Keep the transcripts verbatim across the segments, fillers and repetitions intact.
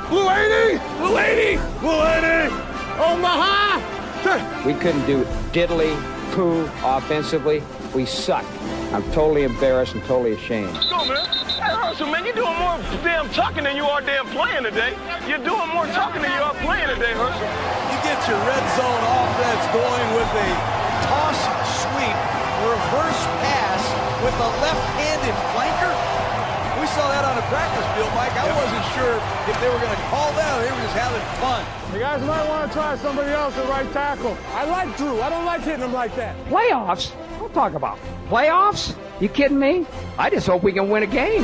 Blue eighty! Blue eighty! Blue eighty! Omaha! We couldn't do diddly poo offensively. We suck. I'm totally embarrassed and totally ashamed. Go, man. Hey, Herschel, man, you're doing more damn talking than you are damn playing today. You're doing more talking than you are playing today, Herschel. You get your red zone offense going with a toss sweep, reverse pass with a left-handed flanker. We saw that on the practice field, Mike. I wasn't sure if they were going to call that or they were just having fun. You guys might want to try somebody else at right tackle. I like Drew. I don't like hitting him like that. Playoffs? Don't talk about playoffs. You kidding me? I just hope we can win a game.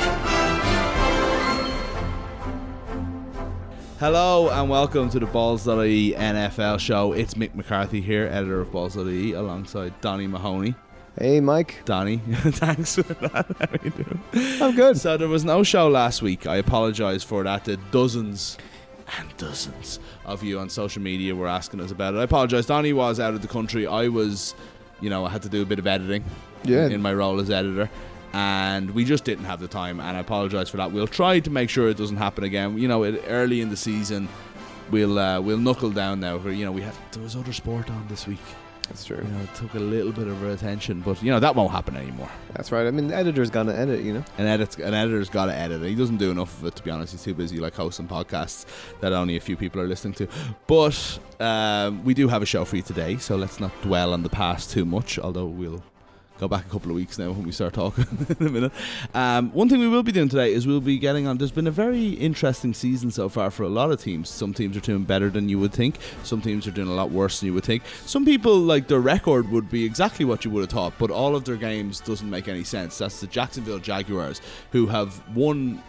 Hello and welcome to the Balls dot I E N F L show. It's Mick McCarthy here, editor of Balls dot I E, alongside Donny Mahoney. Hey, Mike. Donny, thanks for that. How are you doing? I'm good. So there was no show last week. I apologise for that. The dozens and dozens of you on social media were asking us about it. I apologise. Donny was out of the country. I was, you know, I had to do a bit of editing yeah. in my role as editor. And we just didn't have the time, and I apologise for that. We'll try to make sure it doesn't happen again. You know, it, early in the season, we'll uh, we'll knuckle down now. For, you know, we had there was other sport on this week. That's true. You know, it took a little bit of our attention, but you know that won't happen anymore. That's right. I mean, the editor's gonna edit. You know, an edit, an editor's got to edit. He doesn't do enough of it, to be honest. He's too busy, like hosting podcasts that only a few people are listening to. But um, we do have a show for you today, so let's not dwell on the past too much. Although we'll go back a couple of weeks now when we start talking in a minute. Um, one thing we will be doing today is we'll be getting on. There's been a very interesting season so far for a lot of teams. Some teams are doing better than you would think. Some teams are doing a lot worse than you would think. Some people, like, their record would be exactly what you would have thought, but all of their games doesn't make any sense. That's the Jacksonville Jaguars, who have won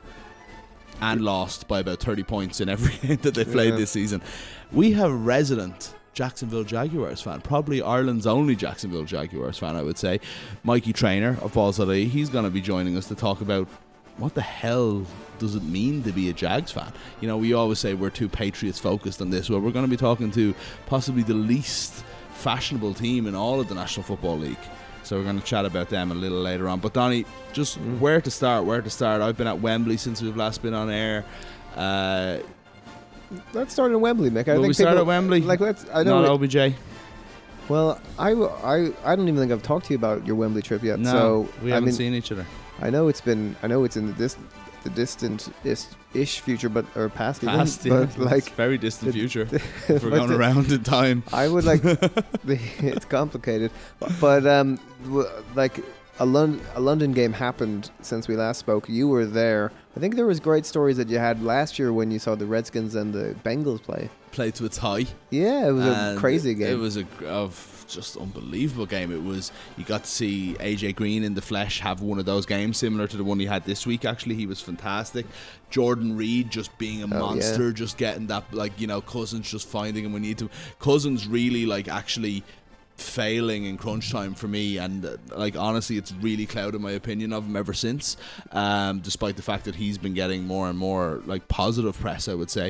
and lost by about thirty points in every game that they've played yeah. this season. We have resident Jacksonville Jaguars fan, probably Ireland's only Jacksonville Jaguars fan, I would say, Mikey Trainer of Balls dot I E. He's going to be joining us to talk about what the hell does it mean to be a Jags fan. You know, we always say we're too Patriots focused on this. Well, we're going to be talking to possibly the least fashionable team in all of the National Football League. So we're going to chat about them a little later on. But Donny, just mm. where to start, where to start. I've been at Wembley since we've last been on air. Uh... Let's start in Wembley, Mick. I Will think we start people, at Wembley? Like, let's. I know. Not O B J. Well, I, I, I don't even think I've talked to you about your Wembley trip yet. No, so, we I haven't mean, seen each other. I know it's been. I know it's in the dis, the distant ish future, but or past, past even, yeah, but like very distant the, future. The, if we're going the, around in time. I would like. the, it's complicated, but um, like. A, Lon- a London game happened since we last spoke. You were there. I think there was great stories that you had last year when you saw the Redskins and the Bengals play. Played to its high. Yeah, it was and a crazy game. It was a of just unbelievable game. It was. You got to see A J Green in the flesh have one of those games similar to the one he had this week. Actually, he was fantastic. Jordan Reed just being a oh, monster, yeah. just getting that, like, you know, Cousins just finding him when you need to. Cousins really, like, actually failing in crunch time for me, and uh, like honestly it's really clouded my opinion of him ever since, um, despite the fact that he's been getting more and more like positive press, I would say.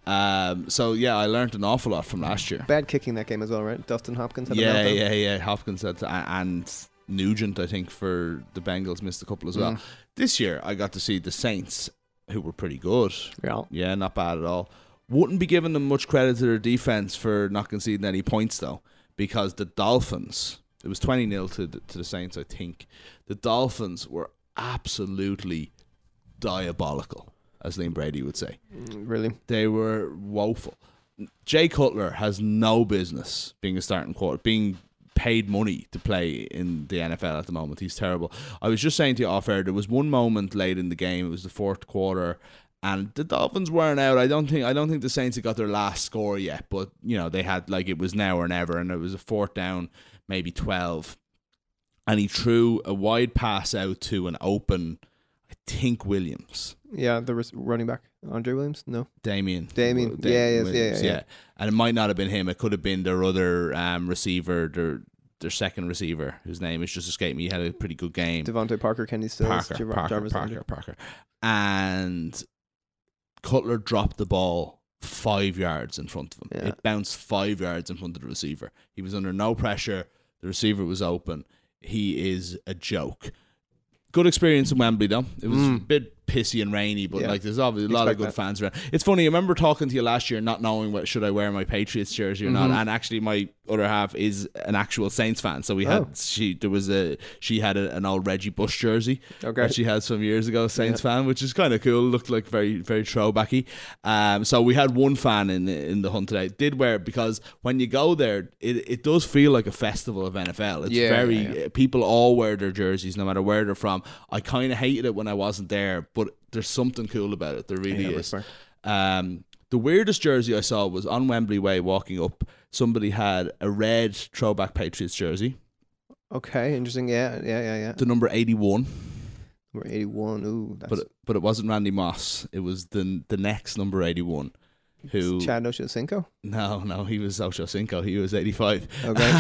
Um, so yeah, I learned an awful lot from last year. Bad kicking that game as well, right? Dustin Hopkins had yeah a yeah yeah Hopkins had to, and Nugent I think for the Bengals missed a couple as well. Mm. This year I got to see the Saints, who were pretty good. Yeah, yeah, not bad at all. Wouldn't be giving them much credit to their defense for not conceding any points though, because the Dolphins, it was twenty nil to the, to the Saints, I think. The Dolphins were absolutely diabolical, as Liam Brady would say. Mm, really? They were woeful. Jay Cutler has no business being a starting quarter, being paid money to play in the N F L at the moment. He's terrible. I was just saying to you off air, there was one moment late in the game, it was the fourth quarter, and the Dolphins weren't out. I don't think I don't think the Saints had got their last score yet, but you know, they had, like, it was now or never, and it was a fourth down, maybe twelve. And he threw a wide pass out to an open, I think, Williams. Yeah, the res- running back. Andre Williams? No. Damien. Damien. Damien yeah, yes, Williams, yeah, yeah, yeah. And it might not have been him. It could have been their other um, receiver, their their second receiver, whose name has just escaped me. He had a pretty good game. Devontae Parker, Kenny Stills, Parker, Jar- Parker, Jarvis Parker, Landry. Parker. And Cutler dropped the ball five yards in front of him. Yeah. It bounced five yards in front of the receiver. He was under no pressure. The receiver was open. He is a joke. Good experience in Wembley, though. It was mm. a bit pissy and rainy, but Yeah. like there's obviously a lot of Expect good that. fans around. It's funny. I remember talking to you last year, not knowing what should I wear my Patriots jersey or Mm-hmm. not, and actually my other half is an actual Saints fan. So we had Oh. she there was a she had a, an old Reggie Bush jersey Okay. that she had some years ago, Saints fan, which is kind of cool. Looked like very very throwbacky. Um, so we had one fan in in the hunt today. Did wear it because when you go there, it it does feel like a festival of N F L. It's Yeah, very yeah, yeah. people all wear their jerseys no matter where they're from. I kind of hated it when I wasn't there, but there's something cool about it. There really Yeah, is. respect. Um, the weirdest jersey I saw was on Wembley Way walking up. Somebody had a red throwback Patriots jersey, Okay, interesting. Yeah, yeah, yeah, yeah. the number eighty-one, Number eighty-one. Ooh, that's but it, but it wasn't Randy Moss. It was the the next number eighty-one. Who? Chad Ochocinco. No, no, he was Ocho Cinco. He was eighty-five. Okay.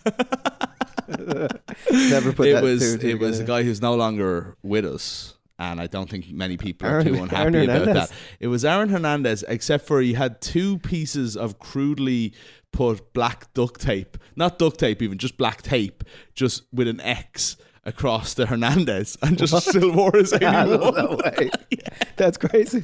Never put it that was two and two it was a together. guy who's no longer with us, and I don't think many people Aaron- are too unhappy Aaron about Hernandez. that. It was Aaron Hernandez, except for he had two pieces of crudely put black duct tape, not duct tape even, just black tape, just with an X across the Hernandez, and just still wore his eighty-one. No way. That's crazy.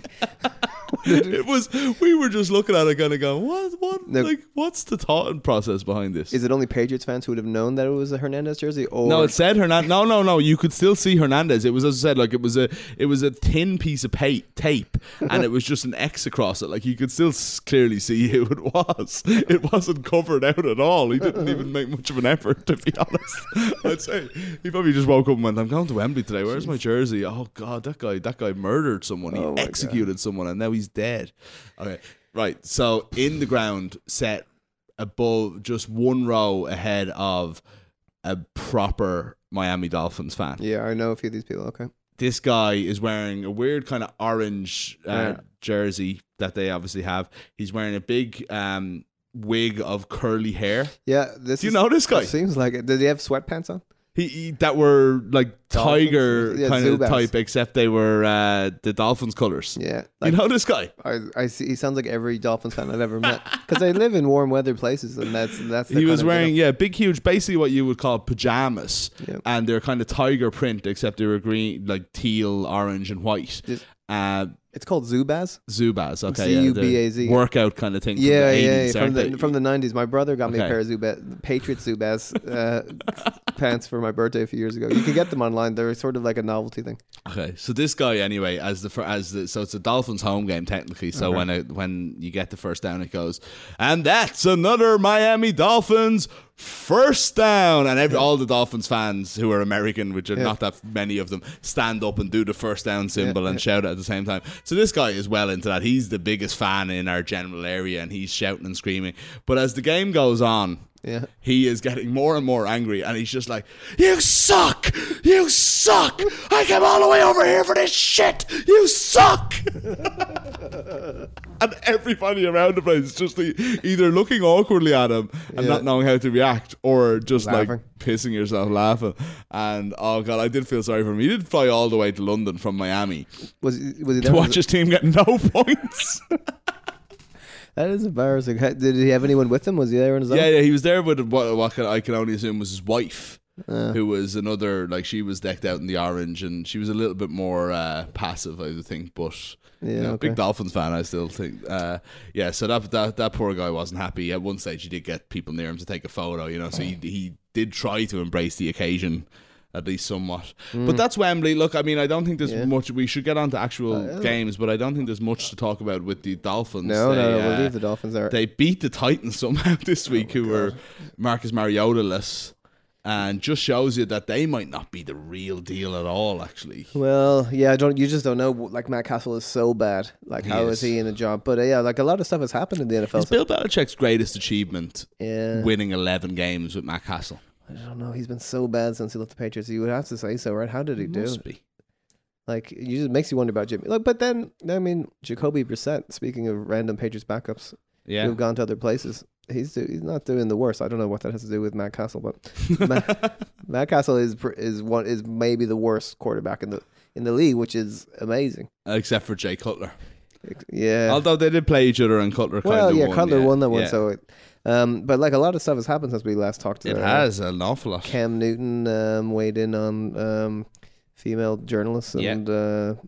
It was. We were just looking at it, kind of going, "What? What? No. Like, what's the thought process behind this?" Is it only Patriots fans who would have known that it was a Hernandez jersey? Or No, it said Hernandez. No, no, no. You could still see Hernandez. It was, as I said, like it was a, it was a thin piece of pa- tape, and it was just an X across it. Like you could still s- clearly see who it was. It wasn't covered out at all. He didn't even make much of an effort, to be honest. I'd say he probably just woke up and went, "I'm going to Wembley today. Where's my jersey? Oh God, that guy, that guy murdered someone. He Oh my executed someone, and now he's dead." Okay, right. So in the ground, set above, just one row ahead of a proper Miami Dolphins fan. Yeah, I know a few of these people. Okay. This guy is wearing a weird kind of orange uh, Yeah. jersey that they obviously have. He's wearing a big um, wig of curly hair. Yeah, this. Do you is- know this guy? it Seems like it. Did he have sweatpants on? He, he that were like Dolphins? tiger Yeah, kind of Zubaz. type, except they were uh, the Dolphins colors. Yeah, You like know this guy? I, I see. He sounds like every Dolphins fan I've ever met because they live in warm weather places, and that's that's. The He kind was of wearing, get yeah, big, huge, basically what you would call pajamas. Yep. And they're kind of tiger print, except they were green, like teal, orange, and white. Just- Uh, It's called Zubaz. Zubaz, okay. Z yeah, U the B A Z. Workout kind of thing from Yeah, the yeah, eighties, yeah, from aren't the they? from the nineties. My brother got me Okay. a pair of Zubaz, Patriots Zubaz uh, pants for my birthday a few years ago. You can get them online. They're sort of like a novelty thing. Okay, so this guy anyway, as the fir- as the so it's a Dolphins home game technically. So Okay. when it, when you get the first down, it goes, and that's another Miami Dolphins first down, and every, all the Dolphins fans who are American, which are Yeah. not that many of them, stand up and do the first down symbol Yeah, and yeah. shout it at the same time. So this guy is well into that. He's the biggest fan in our general area, and he's shouting and screaming. But as the game goes on, Yeah. he is getting more and more angry, and he's just like, "You suck! You suck! I came all the way over here for this shit! You suck!" And everybody around the place is just like, either looking awkwardly at him and Yeah. not knowing how to react, or just like Laughing. pissing yourself laughing. And oh god, I did feel sorry for him. He did fly all the way to London from Miami Was he, was he to there? watch his team get no points. That is embarrassing. Ha- Did he have anyone with him? Was he there on his own? Yeah, yeah, he was there with what, what can- I can only assume was his wife, Uh. who was another, like, she was decked out in the orange, and she was a little bit more uh, passive, I would think, but Yeah, you know, okay. big Dolphins fan, I still think. Uh, yeah, so that, that that poor guy wasn't happy. At one stage, he did get people near him to take a photo, you know, so he he did try to embrace the occasion. At least somewhat. But that's Wembley. Look, I mean, I don't think there's Mm. Yeah. much. We should get on to actual Uh, games, but I don't think there's much to talk about with the Dolphins. No, They, no, no. uh, We'll leave the Dolphins there. They beat the Titans somehow this week, Oh who were Marcus Mariota-less, and just shows you that they might not be the real deal at all, actually. Well, yeah, I don't. You just don't know. Like Matt Castle is so bad. Like He how is. is he in a job? But uh, yeah, like a lot of stuff has happened in the N F L. It's Bill Belichick's greatest achievement, Yeah. winning eleven games with Matt Castle. I don't know. He's been so bad since he left the Patriots. You would have to say so, right? How did he do Must it? be. Like, it just makes you wonder about Jimmy. Like, but then, I mean, Jacoby Brissett. Speaking of random Patriots backups Yeah. who've gone to other places, he's do, he's not doing the worst. I don't know what that has to do with Matt Castle, but Matt, Matt Castle is pr- is one is maybe the worst quarterback in the in the league, which is amazing. Except for Jay Cutler. Yeah. Although they did play each other, and Cutler kind well, of yeah, won. Cutler yeah. won that one. Yeah. So, it, um, but like a lot of stuff has happened since we last talked. It uh, has an awful lot. Cam Newton um, weighed in on um, female journalists Yeah. and uh,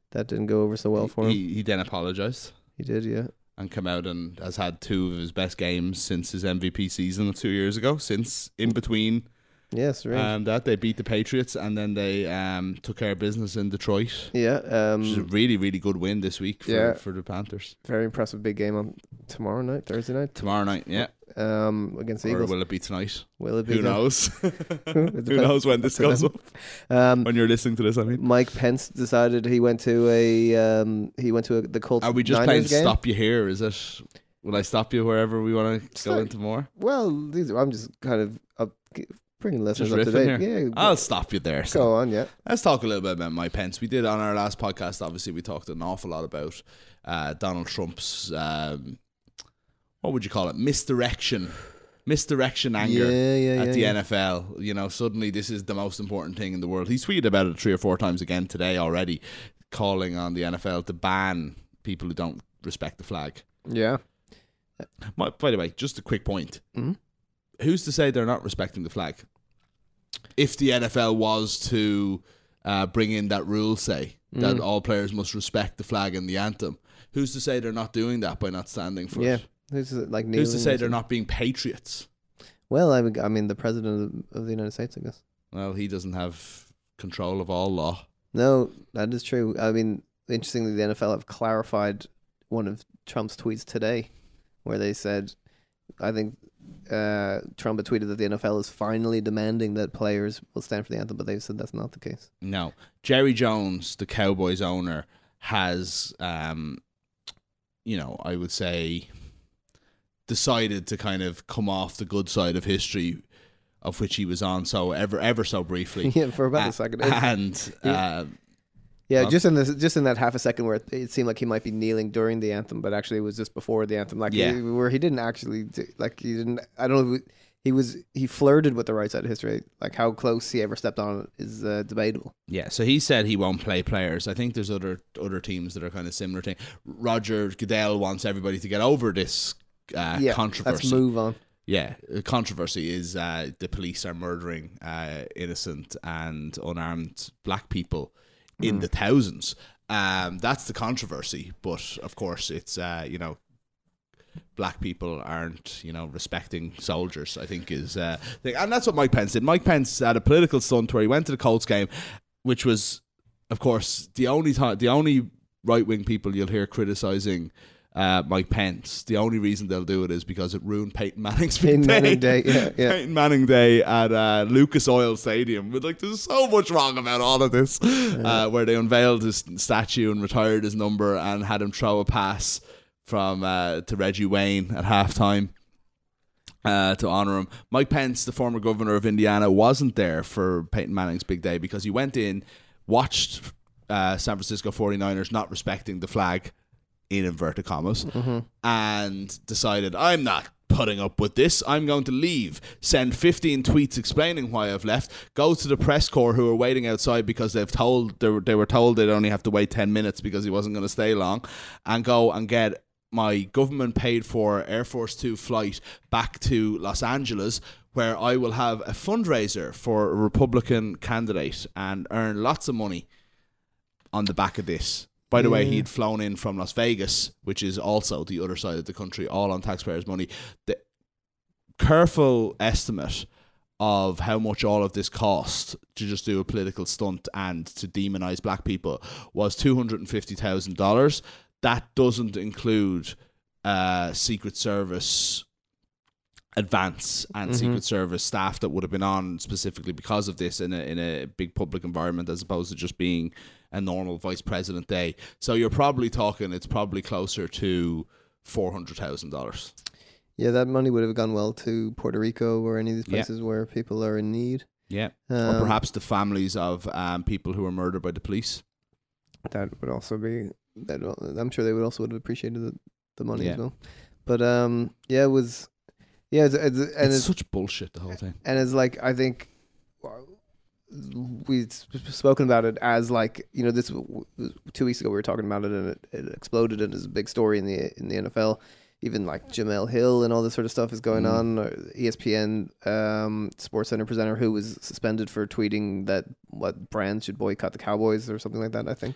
that didn't go over so well for him. He, he then apologised. He did, yeah. And come out and has had two of his best games since his M V P season of two years ago. Since in between, yes, right. Um, that they beat the Patriots and then they um took care of business in Detroit. Yeah, um, which is a really really good win this week for yeah. for the Panthers. Very impressive big game on tomorrow night, Thursday night. Tomorrow night, yeah. Um, against the or Eagles. will it be tonight? Will it be? Who then? knows? Who knows when this goes up? Um, when you're listening to this, I mean. Mike Pence decided he went to a um, he went to a, the Colts. Are we just Niners playing game? stop you here? Is it? Will I stop you wherever we want to go Sorry. into more? Well, these are, I'm just kind of up, bringing listeners Just up to riffing date. here. Yeah, I'll stop you there. go So. on. Yeah, Let's talk a little bit about Mike Pence. We did on our last podcast, obviously, we talked an awful lot about uh, Donald Trump's, um, what would you call it, misdirection. Misdirection anger Yeah, yeah, at yeah, the yeah. N F L. You know, suddenly this is the most important thing in the world. He's tweeted about it three or four times again today already, calling on the N F L to ban people who don't respect the flag. yeah. My, by the way, just a quick point. Mhm. Who's to say they're not respecting the flag? If the N F L was to uh, bring in that rule, say, that Mm. all players must respect the flag and the anthem, who's to say they're not doing that by not standing for Yeah. it? Who's uh, like Who's kneeling to or say they're something? not being patriots? Well, I, mean- I mean, the president of, of the United States, I guess. Well, he doesn't have control of all law. No, that is true. I mean, interestingly, the N F L have clarified one of Trump's tweets today, where they said, I think uh, Trump had tweeted that the N F L is finally demanding that players will stand for the anthem, but they've said that's not the case. No. Jerry Jones, the Cowboys owner, has, um, you know, I would say, decided to kind of come off the good side of history, of which he was on so ever ever so briefly. Yeah, for about Uh, a second. And uh, Yeah, Well- just in this, just in that half a second where it, it seemed like he might be kneeling during the anthem, but actually it was just before the anthem. Like, Yeah. he, where he didn't actually, do, like, he didn't. I don't know. If he was he flirted with the right side of history. Like, how close he ever stepped on it is uh, debatable. yeah, so he said he won't play players. I think there's other other teams that are kind of similar thing. Roger Goodell wants everybody to get over this uh, yeah, controversy. let's move on. Yeah, the controversy is uh, the police are murdering uh, innocent and unarmed black people in Mm. the thousands. Um, that's the controversy, but of course it's uh, you know, black people aren't, you know, respecting soldiers, I think is uh, thing. And that's what Mike Pence did. Mike Pence had a political stunt where he went to the Colts game, which was, of course, the only time, the only right wing people you'll hear criticizing uh, Mike Pence. The only reason they'll do it is because it ruined Peyton Manning's Peyton day. Manning Day, yeah, yeah. Peyton Manning Day at uh, Lucas Oil Stadium. But like, there's so much wrong about all of this, uh, where they unveiled his statue and retired his number and had him throw a pass from uh, to Reggie Wayne at halftime uh, to honour him. Mike Pence, the former governor of Indiana, wasn't there for Peyton Manning's big day because he went in, watched uh, San Francisco forty-niners not respecting the flag, in inverted commas, Mm-hmm. and decided, I'm not putting up with this. I'm going to leave. Send fifteen tweets explaining why I've left. Go to the press corps who are waiting outside because they've told they were, they were told they'd only have to wait ten minutes because he wasn't going to stay long, and go and get my government paid for Air Force Two flight back to Los Angeles, where I will have a fundraiser for a Republican candidate and earn lots of money on the back of this. By the way, Yeah. he'd flown in from Las Vegas, which is also the other side of the country, all on taxpayers' money. The careful estimate of how much all of this cost to just do a political stunt and to demonize black people was two hundred fifty thousand dollars. That doesn't include uh, Secret Service advance and Mhm. Secret Service staff that would have been on specifically because of this in a in a big public environment, as opposed to just being a normal vice president day. So you're probably talking, it's probably closer to four hundred thousand dollars. Yeah, that money would have gone well to Puerto Rico or any of these Yeah. places where people are in need. Yeah, Um, or perhaps the families of um, people who were murdered by the police. That would also be that. I'm sure they would also would have appreciated the, the money Yeah. as well. But um, yeah, it was. Yeah, it's, it's, and It's, it's, such bullshit, the whole thing. and it's like I think we've sp- spoken about it as like, you know, this w- w- two weeks ago we were talking about it and it, it exploded and is a big story in the in the N F L. Even like Jamel Hill and all this sort of stuff is going Mm. on. Or E S P N um, Sports Center presenter who was suspended for tweeting that what brands should boycott the Cowboys or something like that, I think.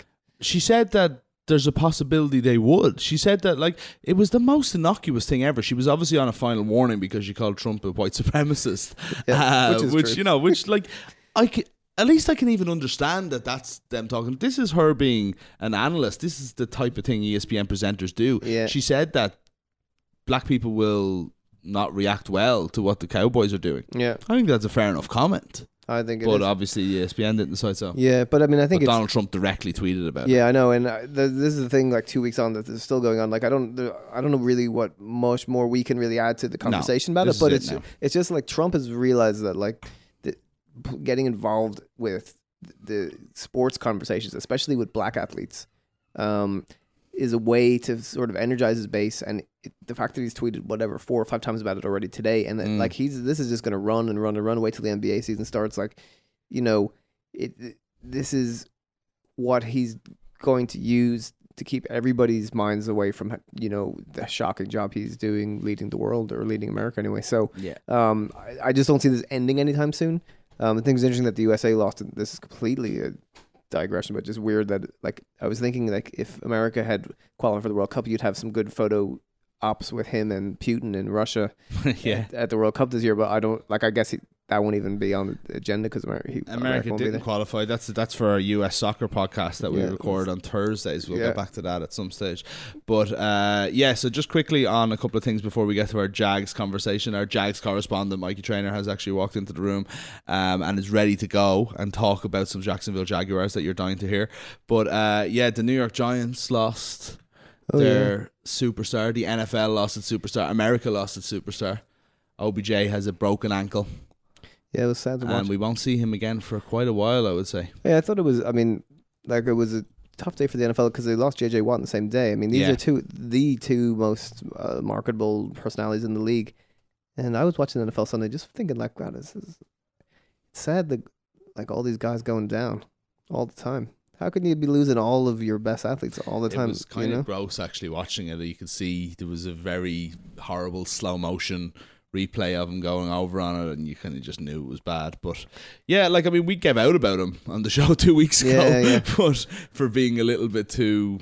she said that there's a possibility they would. She said that, like, it was the most innocuous thing ever. She was obviously on a final warning because she called Trump a white supremacist. Yeah, uh, which is which true. you know, which, like, I can, at least I can even understand that that's them talking. This is her being an analyst. This is the type of thing E S P N presenters do. Yeah. She said that black people will not react well to what the Cowboys are doing. Yeah, I think that's a fair enough comment. I think it But is. obviously E S P N didn't decide so. Yeah, but I mean, I think But it's Donald Trump directly tweeted about it. yeah, I know, and uh, th- this is the thing. Like two weeks on, that is still going on. Like I don't, there, I don't know really what much more we can really add to the conversation about this it. But is it it's now. it's just like Trump has realized that like the, p- getting involved with the sports conversations, especially with black athletes, um, is a way to sort of energize his base. And it, the fact that he's tweeted whatever four or five times about it already today, and then Mm. like he's this is just going to run and run and run. Wait till the N B A season starts. Like, you know, it, it this is what he's going to use to keep everybody's minds away from, you know, the shocking job he's doing leading the world or leading America anyway. So Yeah. um, I, I just don't see this ending anytime soon. Um, I think it's interesting that the U S A lost. And this is completely a digression, but just weird that, like, I was thinking, like, if America had qualified for the World Cup, you'd have some good photo ops with him and Putin in Russia yeah. at, at the World Cup this year. But I don't, like, I guess he, that won't even be on the agenda because America, he, America won't be didn't there. qualify. That's that's for our U S soccer podcast that we Yeah. record on Thursdays. We'll Yeah. get back to that at some stage. But uh, yeah, so just quickly on a couple of things before we get to our Jags conversation. Our Jags correspondent, Mikey Trainer, has actually walked into the room um, and is ready to go and talk about some Jacksonville Jaguars that you're dying to hear. But uh, yeah, the New York Giants lost Oh, their superstar. The N F L lost its superstar. America lost its superstar. O B J has a broken ankle. Yeah, it was sad to watch. And we won't see him again for quite a while, I would say. Yeah, I thought it was. I mean, like it was a tough day for the N F L because they lost J J Watt on the same day. I mean, these Yeah. are two the two most uh, marketable personalities in the league. And I was watching the N F L Sunday, just thinking like, God, this is it's sad that like all these guys going down all the time. How can you be losing all of your best athletes all the time? It was kind you know? of gross actually watching it. You could see there was a very horrible slow motion replay of him going over on it, and you kind of just knew it was bad. But yeah, like I mean, we gave out about him on the show two weeks ago, Yeah, yeah. but for being a little bit too,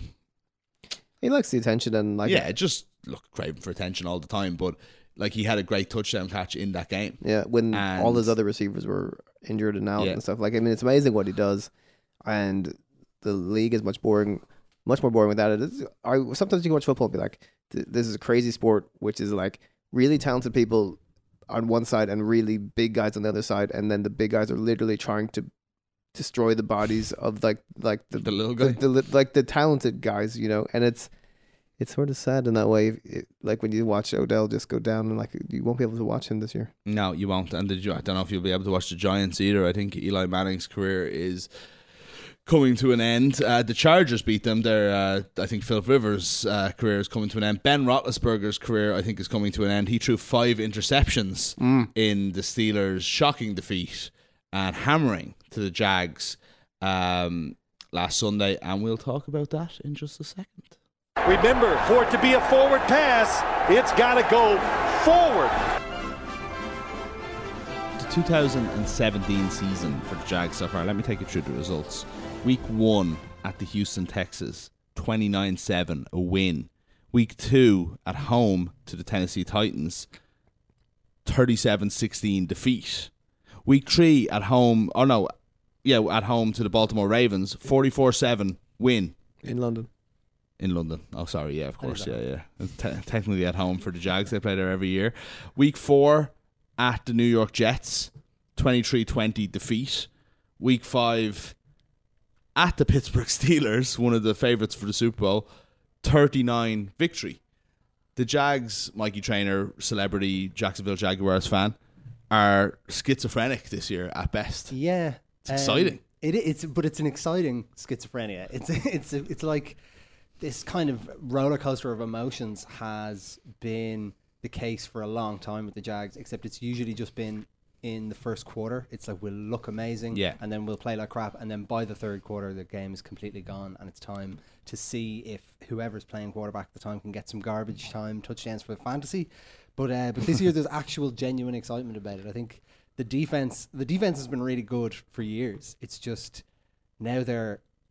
He likes the attention and like yeah, just look craving for attention all the time. But like he had a great touchdown catch in that game. Yeah, when all And- his other receivers were injured and out Yeah. and stuff. Like, I mean, it's amazing what he does, and the league is much boring, much more boring without it. It's, I sometimes you can watch football and be like, "Th- this is a crazy sport, which is like really talented people on one side and really big guys on the other side, and then the big guys are literally trying to destroy the bodies of like like the, The little the, guy. the li- like the talented guys, you know, and it's. It's sort of sad in that way. It, like when you watch Odell just go down, and like you won't be able to watch him this year. No, you won't. And did you, I don't know if you'll be able to watch the Giants either. I think Eli Manning's career is coming to an end. Uh, the Chargers beat them. Their, uh, I think Philip Rivers' uh, career is coming to an end. Ben Roethlisberger's career, I think, is coming to an end. He threw five interceptions in the Steelers' shocking defeat and hammering to the Jags um, last Sunday. And we'll talk about that in just a second. Remember, for it to be a forward pass, it's got to go forward. The two thousand seventeen season for the Jags so far. Let me take you through the results. Week one at the Houston Texans, twenty-nine seven, a win. Week two at home to the Tennessee Titans, thirty-seven sixteen defeat. Week three at home, oh no, yeah, at home to the Baltimore Ravens, forty-four seven win. In London. In London. Oh, sorry. Yeah, of course. Yeah, yeah. It's te- technically at home for the Jags. They play there every year. Week four at the New York Jets. twenty-three twenty defeat. Week five at the Pittsburgh Steelers. One of the favourites for the Super Bowl. thirty-nine victory. The Jags, Mikey Trainer, celebrity Jacksonville Jaguars fan, are schizophrenic this year at best. Yeah, It's exciting. It, it's but it's an exciting schizophrenia. It's it's it's like this kind of roller coaster of emotions has been the case for a long time with the Jags, except it's usually just been in the first quarter. It's like we'll look amazing, Yeah. and then we'll play like crap, and then by the third quarter the game is completely gone, and it's time to see if whoever's playing quarterback at the time can get some garbage time touchdowns for fantasy. But uh, but this year there's actual genuine excitement about it. I think the defense the defense has been really good for years. It's just now they're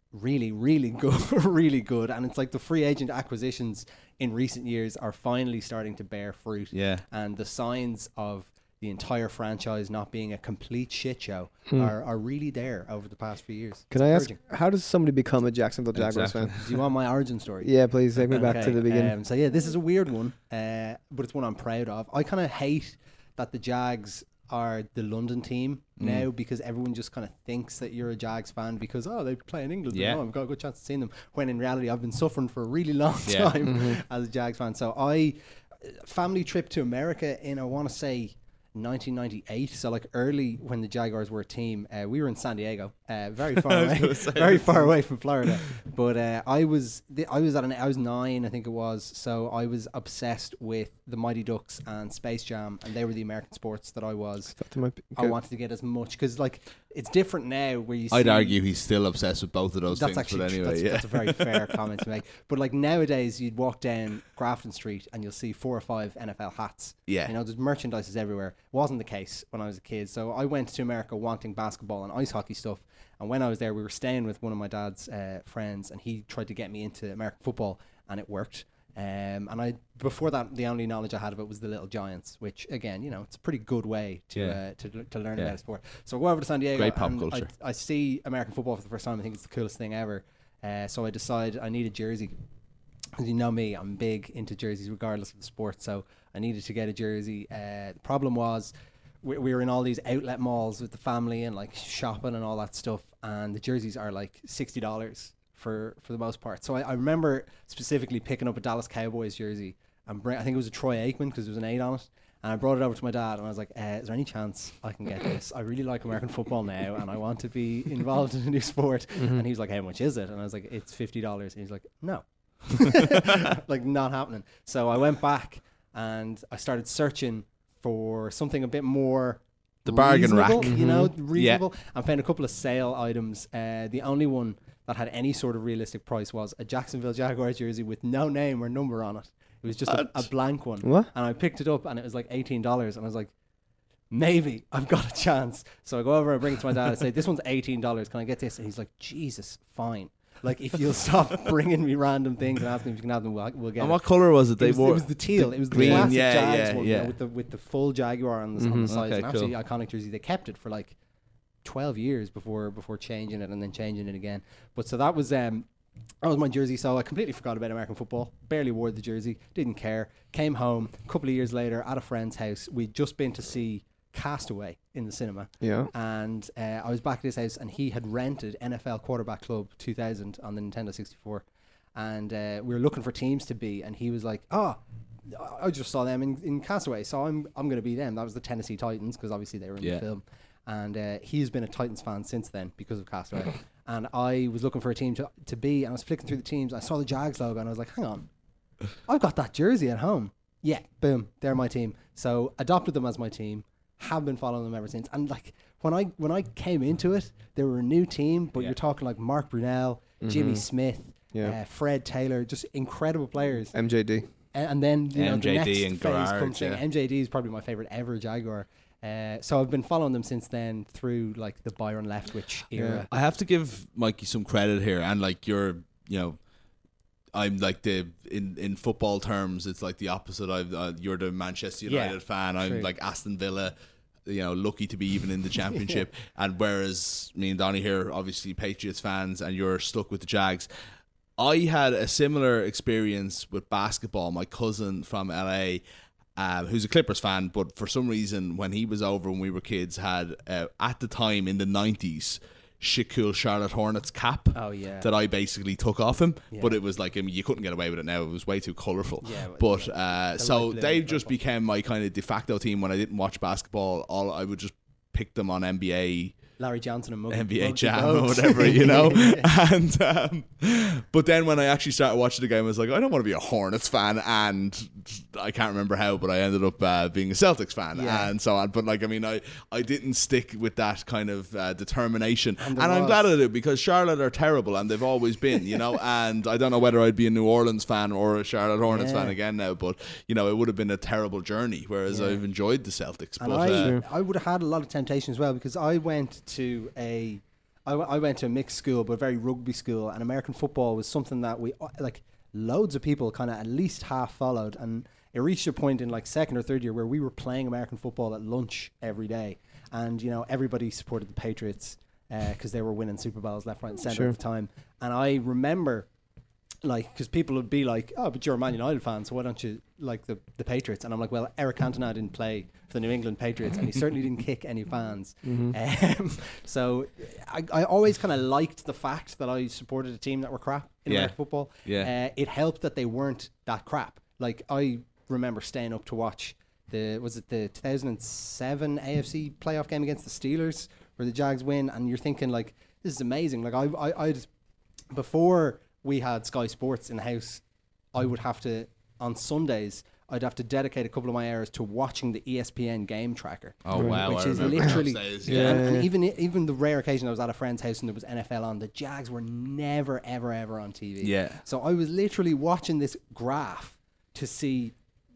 really, really good, really good. And it's like the free agent acquisitions in recent years are finally starting to bear fruit. Yeah. And the signs of the entire franchise not being a complete shit show Hmm. are, are really there over the past few years. Can It's I ask, encouraging. how does somebody become a Jacksonville Jaguars Exactly. fan? Do you want my origin story? Yeah, please take me back to Okay, the beginning. Um, so yeah, this is a weird one, uh, but it's one I'm proud of. I kind of hate that the Jags are the London team Mm. now because everyone just kind of thinks that you're a Jags fan because oh they play in England. Yeah. Yeah, I've got a good chance of seeing them. When in reality, I've been suffering for a really long Yeah. time Mm-hmm. as a Jags fan. So I family trip to America in I want to say nineteen ninety-eight, so like early when the Jaguars were a team. Uh, we were in San Diego, uh, very far I was away, gonna say very this. far away from Florida. But uh, I was th- I was at an I was nine, I think it was. So I was obsessed with the Mighty Ducks and Space Jam, and they were the American sports that I was. Thought there might be- I wanted to get as much because like it's different now where you. I'd see, argue he's still obsessed with both of those that's things, actually but tr- anyway, that's, yeah. that's a very fair comment to make. But like nowadays, you'd walk down Grafton Street and you'll see four or five N F L hats. Yeah. you know, there's merchandise everywhere. Wasn't the case when I was a kid. So I went to America wanting basketball and ice hockey stuff. And when I was there, we were staying with one of my dad's uh, friends, and he tried to get me into American football, and it worked. Um, and I before that, the only knowledge I had of it was the Little Giants, which again, you know, it's a pretty good way to Yeah. uh, to to learn Yeah. about a sport. So I go over to San Diego. Great pop and culture. I, I see American football for the first time. I think it's the coolest thing ever. Uh, so I decide I need a jersey. As you know me, I'm big into jerseys regardless of the sport. So I needed to get a jersey. Uh, the problem was we, we were in all these outlet malls with the family and like shopping and all that stuff, and the jerseys are like sixty dollars for for the most part. So I, I remember specifically picking up a Dallas Cowboys jersey and bring, I think it was a Troy Aikman because there was an eight on it. And I brought it over to my dad, and I was like, uh, is there any chance I can get this? I really like American football now, and I want to be involved in a new sport. And he was like, how much is it? And I was like, it's fifty dollars. And he's like, no. Like, not happening. So I went back, and I started searching for something a bit more The bargain rack. reasonable, you know, Mhm. reasonable. I found a couple of sale items. Uh, the only one that had any sort of realistic price was a Jacksonville Jaguars jersey with no name or number on it. It was just a, a What? blank one. What? And I picked it up, and it was like eighteen dollars. And I was like, maybe I've got a chance. So I go over and bring it to my dad. I say, this one's eighteen dollars. Can I get this? And he's like, Jesus, fine. Like, if you'll stop bringing me random things and ask me if you can have them, we'll, we'll get And it. what colour was it? It They was, wore it was the teal. It was the green, classic yeah, Jags yeah, one, you know, yeah. with the with the full Jaguar on the, on the sides. Okay, An absolutely cool. iconic jersey. They kept it for like twelve years before before changing it and then changing it again. But so that was um that was my jersey. So I completely forgot about American football. Barely wore the jersey. Didn't care. Came home a couple of years later at a friend's house. We'd just been to see Castaway in the cinema. Yeah. And uh, I was back at his house, and he had rented N F L Quarterback Club two thousand on the Nintendo sixty-four. And uh, we were looking for teams to be, and he was like, oh, I just saw them in, in Castaway, so I'm I'm going to be them. That was the Tennessee Titans, because obviously they were in Yeah. the film. And uh, he's been a Titans fan since then because of Castaway. And I was looking for a team to, to be, and I was flicking through the teams. I saw the Jags logo, and I was like, hang on, I've got that jersey at home. Yeah, boom, they're my team. So adopted them as my team. Have been following them ever since. And like when I when I came into it, they were a new team, but Yeah. you're talking like Mark Brunell, Jimmy Smith, Yeah. uh, Fred Taylor, just incredible players. M J D. A- and then you know M J D the next and phase Garrard, comes in. yeah. M J D is probably my favorite ever Jaguar. Uh, so I've been following them since then through like the Byron Leftwich era. I have to give Mikey some credit here, and like you're, you know, I'm like the in in football terms, it's like the opposite. I've uh, you're the Manchester Yeah, United fan. I'm true. like Aston Villa. You know, lucky to be even in the championship. And whereas me and Donnie here, obviously Patriots fans, and you're stuck with the Jags. I had a similar experience with basketball. My cousin from L A, um, who's a Clippers fan, but for some reason, when he was over when we were kids, had uh, at the time in the nineties, Shaquille Charlotte Hornets cap. Oh, yeah. That I basically took off him, Yeah. but it was like I mean, you couldn't get away with it now. It was way too colourful. Yeah, but yeah. uh, The so light blue, they light just purple. became my kind of de facto team when I didn't watch basketball. All I would just pick them on N B A. Larry Johnson and Muggsy N B A Muggsy Jam or Bogues. whatever, you know. And um, but then when I actually started watching the game, I was like, I don't want to be a Hornets fan, and I can't remember how, but I ended up uh, being a Celtics fan, Yeah. and so on. But like, I mean, I, I didn't stick with that kind of uh, determination, And and, there I'm was- glad I did because Charlotte are terrible, and they've always been, you know. And I don't know whether I'd be a New Orleans fan or a Charlotte Hornets Yeah. fan again now, but you know, it would have been a terrible journey. Whereas Yeah. I've enjoyed the Celtics, And but I, uh, I would have had a lot of temptation as well because I went to a, I, w- I went to a mixed school, but a very rugby school, and American football was something that we, like, loads of people kind of at least half followed. And it reached a point in like second or third year where we were playing American football at lunch every day. And, you know, everybody supported the Patriots because uh, they were winning Super Bowls left, right, and centre Sure. at the time. And I remember, like, because people would be like, oh, but you're a Man United fan, so why don't you like the, the Patriots? And I'm like, well, Eric Cantona didn't play for the New England Patriots, and he certainly didn't kick any fans. Mm-hmm. Um, so I, I always kind of liked the fact that I supported a team that were crap in Yeah. American football. Yeah. Uh, it helped that they weren't that crap. Like, I remember staying up to watch the, was it the two thousand seven A F C playoff game against the Steelers where the Jags win, and you're thinking, like, this is amazing. Like, I, I, I'd, before we had Sky Sports in the house, I would have to, on Sundays, I'd have to dedicate a couple of my hours to watching the E S P N game tracker. Oh, wow. Which I is remember literally, those days, yeah. yeah. And, and even even the rare occasion I was at a friend's house and there was N F L on, the Jags were never, ever, ever on T V. Yeah. So I was literally watching this graph to see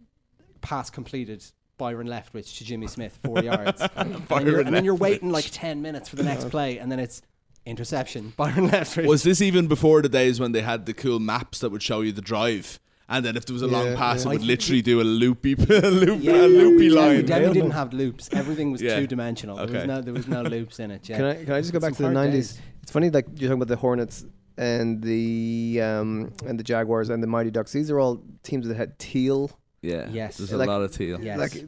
pass completed, Byron Leftwich to Jimmy Smith, four yards. and, then you're, and then you're waiting like ten minutes for the next play, and then it's interception, Byron Leftwich. Was this even before the days when they had the cool maps that would show you the drive? And then if there was a long Yeah, pass, yeah. it would I- literally do a loopy, a, loop, Yeah, a loopy we line. definitely didn't have loops. Everything was Yeah. two dimensional. There was Okay. no there was no loops in it. Yeah. Can I can I just go back Some to the hard nineties? days. It's funny, like you're talking about the Hornets and the um, and the Jaguars and the Mighty Ducks. These are all teams that had teal. Yeah, Yes. there's Like- a lot of teal. Yes. Like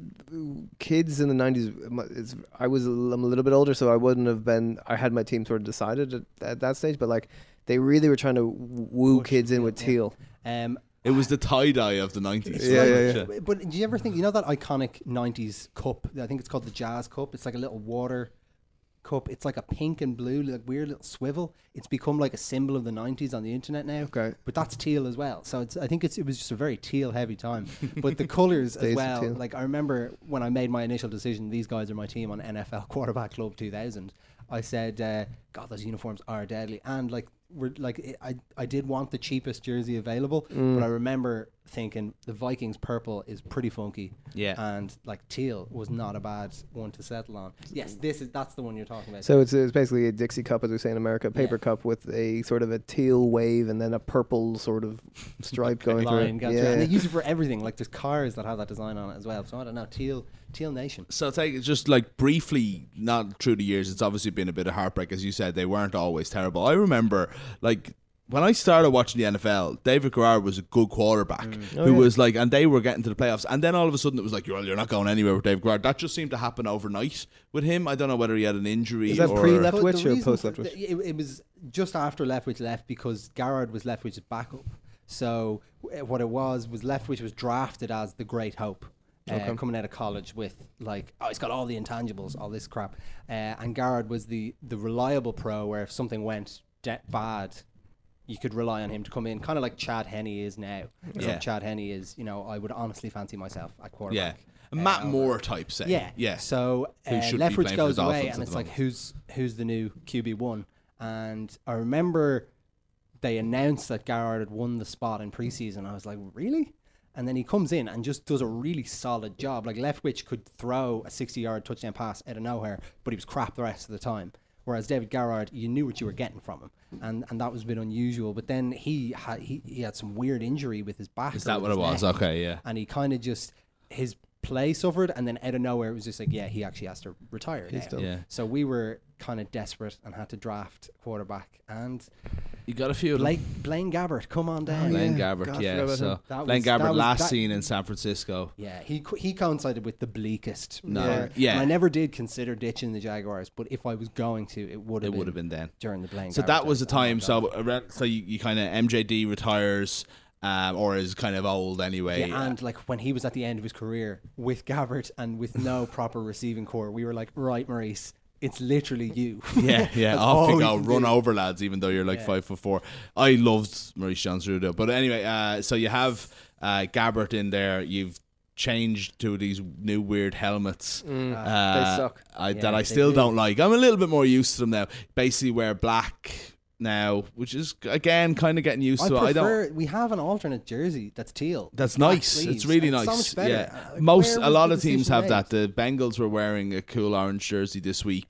kids in the nineties, it's, I was a, I'm a little bit older, so I wouldn't have been. I had my team sort of decided at, at that stage, but like they really were trying to woo Push kids in teal, with yeah. teal. Um, It was the tie-dye of the nineties. Yeah, yeah, yeah. But, but do you ever think, you know that iconic nineties cup? I think it's called the Jazz Cup. It's like a little water cup. It's like a pink and blue, like weird little swivel. It's become like a symbol of the nineties on the internet now. Okay. But that's teal as well. So it's, I think it's, it was just a very teal heavy time. But the colours as Days of well. teal. Like I remember when I made my initial decision, these guys are my team on N F L Quarterback Club two thousand. I said, uh, God, those uniforms are deadly. And like, we're like, it, I I did want the cheapest jersey available, Mm. but I remember thinking the Vikings purple is pretty funky. Yeah. And like teal was not a bad one to settle on. Yes, this is that's the one you're talking about. So it's, it's basically a Dixie cup, as we say in America, a paper Yeah. cup with a sort of a teal wave and then a purple sort of stripe going through line it. goes Yeah. through. And they use it for everything. Like there's cars that have that design on it as well. So I don't know, teal teal nation. So take it just like briefly, not through the years, it's obviously been a bit of heartbreak. As you said, they weren't always terrible. I remember like when I started watching the N F L, David Garrard was a good quarterback who Oh, yeah. was like, and they were getting to the playoffs. And then all of a sudden it was like, you're, you're not going anywhere with David Garrard. That just seemed to happen overnight with him. I don't know whether he had an injury Is that or... pre-Leftwich But the or reason post for- Leftwich? the- It, it was just after Leftwich left because Garrard was Leftwich's backup. So uh, what it was was Leftwich was drafted as the great hope. Uh, Okay. coming out of college with like, oh, he's got all the intangibles, all this crap, uh, and Garrard was the the reliable pro where if something went de- bad, you could rely on him to come in, kind of like Chad Henne is now. Yeah. So Chad Henne is, you know, I would honestly fancy myself at Yeah. quarterback. A Matt Uh, Moore type say. yeah, Yeah. So Who uh, should be playing Leftwich for goes the away, Dolphins and at it's the like moment. who's who's the new Q B one? And I remember they announced that Garrard had won the spot in preseason. I was like, really? And then he comes in and just does a really solid job. Like Leftwich could throw a sixty-yard touchdown pass out of nowhere, but he was crap the rest of the time. Whereas David Garrard, you knew what you were getting from him, and and that was a bit unusual. But then he had he, he had some weird injury with his back. Is or that with what it his was? neck. Okay, yeah. And he kind of just his play suffered, and then out of nowhere it was just like, yeah, he actually has to retire. He's now. done. Yeah. So we were kind of desperate and had to draft a quarterback. And You got a few of them. Blake, Blaine Gabbert, come on down. Blaine yeah. Gabbert, God, I yeah. forgot about So him. That Blaine was- that Gabbert was- last that- seen in San Francisco. Yeah, he co- he coincided with the bleakest. No, year. yeah. And I never did consider ditching the Jaguars, but if I was going to, it would have It been, would have been then. during the Blaine So Gabbert that was the days. Oh my time. God. So around, so you, you kind of M J D retires, um, or is kind of old anyway. Yeah, and like when he was at the end of his career with Gabbert and with no proper receiving core, we were like, right, Maurice, it's literally you. yeah, yeah. That's Off all you we go, can run do. over lads. Even though you're like Yeah. five foot four, I loved Maurice Jones-Rudolph. But anyway, uh, so you have uh, Gabbert in there. You've changed to these new weird helmets. uh, They suck. I, Yeah, that I they still do. don't like. I'm a little bit more used to them now. Basically, wear black now, which is again kind of getting used I to it. I don't. prefer, we have an alternate jersey that's teal. That's Black nice. sleeves, It's really and nice. So much better. Yeah, Uh, like, most where a was lot the of teams decision have made? that. The Bengals were wearing a cool orange jersey this week,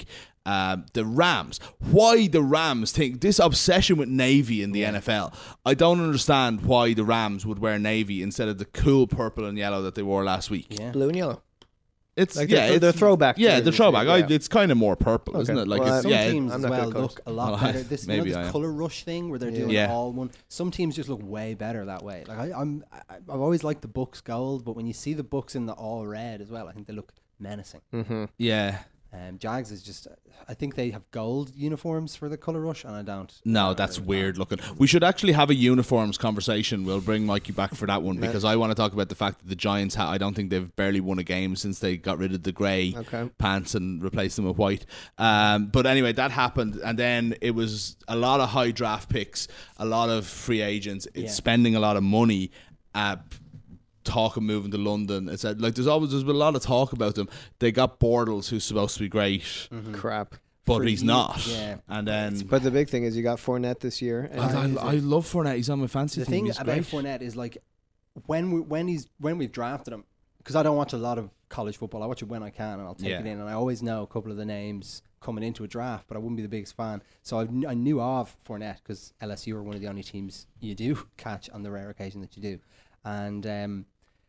Um, the Rams. Why the Rams think this obsession with navy in the yeah. N F L? I don't understand why the Rams would wear navy instead of the cool purple and yellow that they wore last week. Yeah. Blue and yellow. It's like yeah, the, the it's, throwback. Yeah, the throwback. Yeah. I, it's kind of more purple, okay. isn't it? Like well, it's, some yeah, teams I'm as well look look a lot oh, better. This, maybe you know, this I am. color rush thing where they're doing Yeah. it all one. Some teams just look way better that way. Like I, I'm, I, I've always liked the Bucks gold, but when you see the Bucks in the all red as well, I think they look menacing. Mm-hmm. Yeah. Um, Jags is just, I think they have gold uniforms for the colour rush, and I don't. No, I that's don't weird looking. We should actually have a uniforms conversation. We'll bring Mikey back for that one because I want to talk about the fact that the Giants, ha- I don't think they've barely won a game since they got rid of the grey okay. pants and replaced them with white. Um, but anyway, that happened, and then it was a lot of high draft picks, a lot of free agents, it's Yeah. spending a lot of money. Uh, talk of moving to London. It's like there's always there's been a lot of talk about them. They got Bortles, who's supposed to be great, Mm-hmm. crap, but For he's you- not. yeah. And then but the big thing is you got Fournette this year. And I, I, I love Fournette. He's on my fancy The team. thing He's about great. Fournette is like when we when he's when we've drafted him, because I don't watch a lot of college football. I watch it when I can, and I'll take Yeah. it in. And I always know a couple of the names coming into a draft, but I wouldn't be the biggest fan. So I, kn- I knew of Fournette because L S U are one of the only teams you do catch on the rare occasion that you do, and um,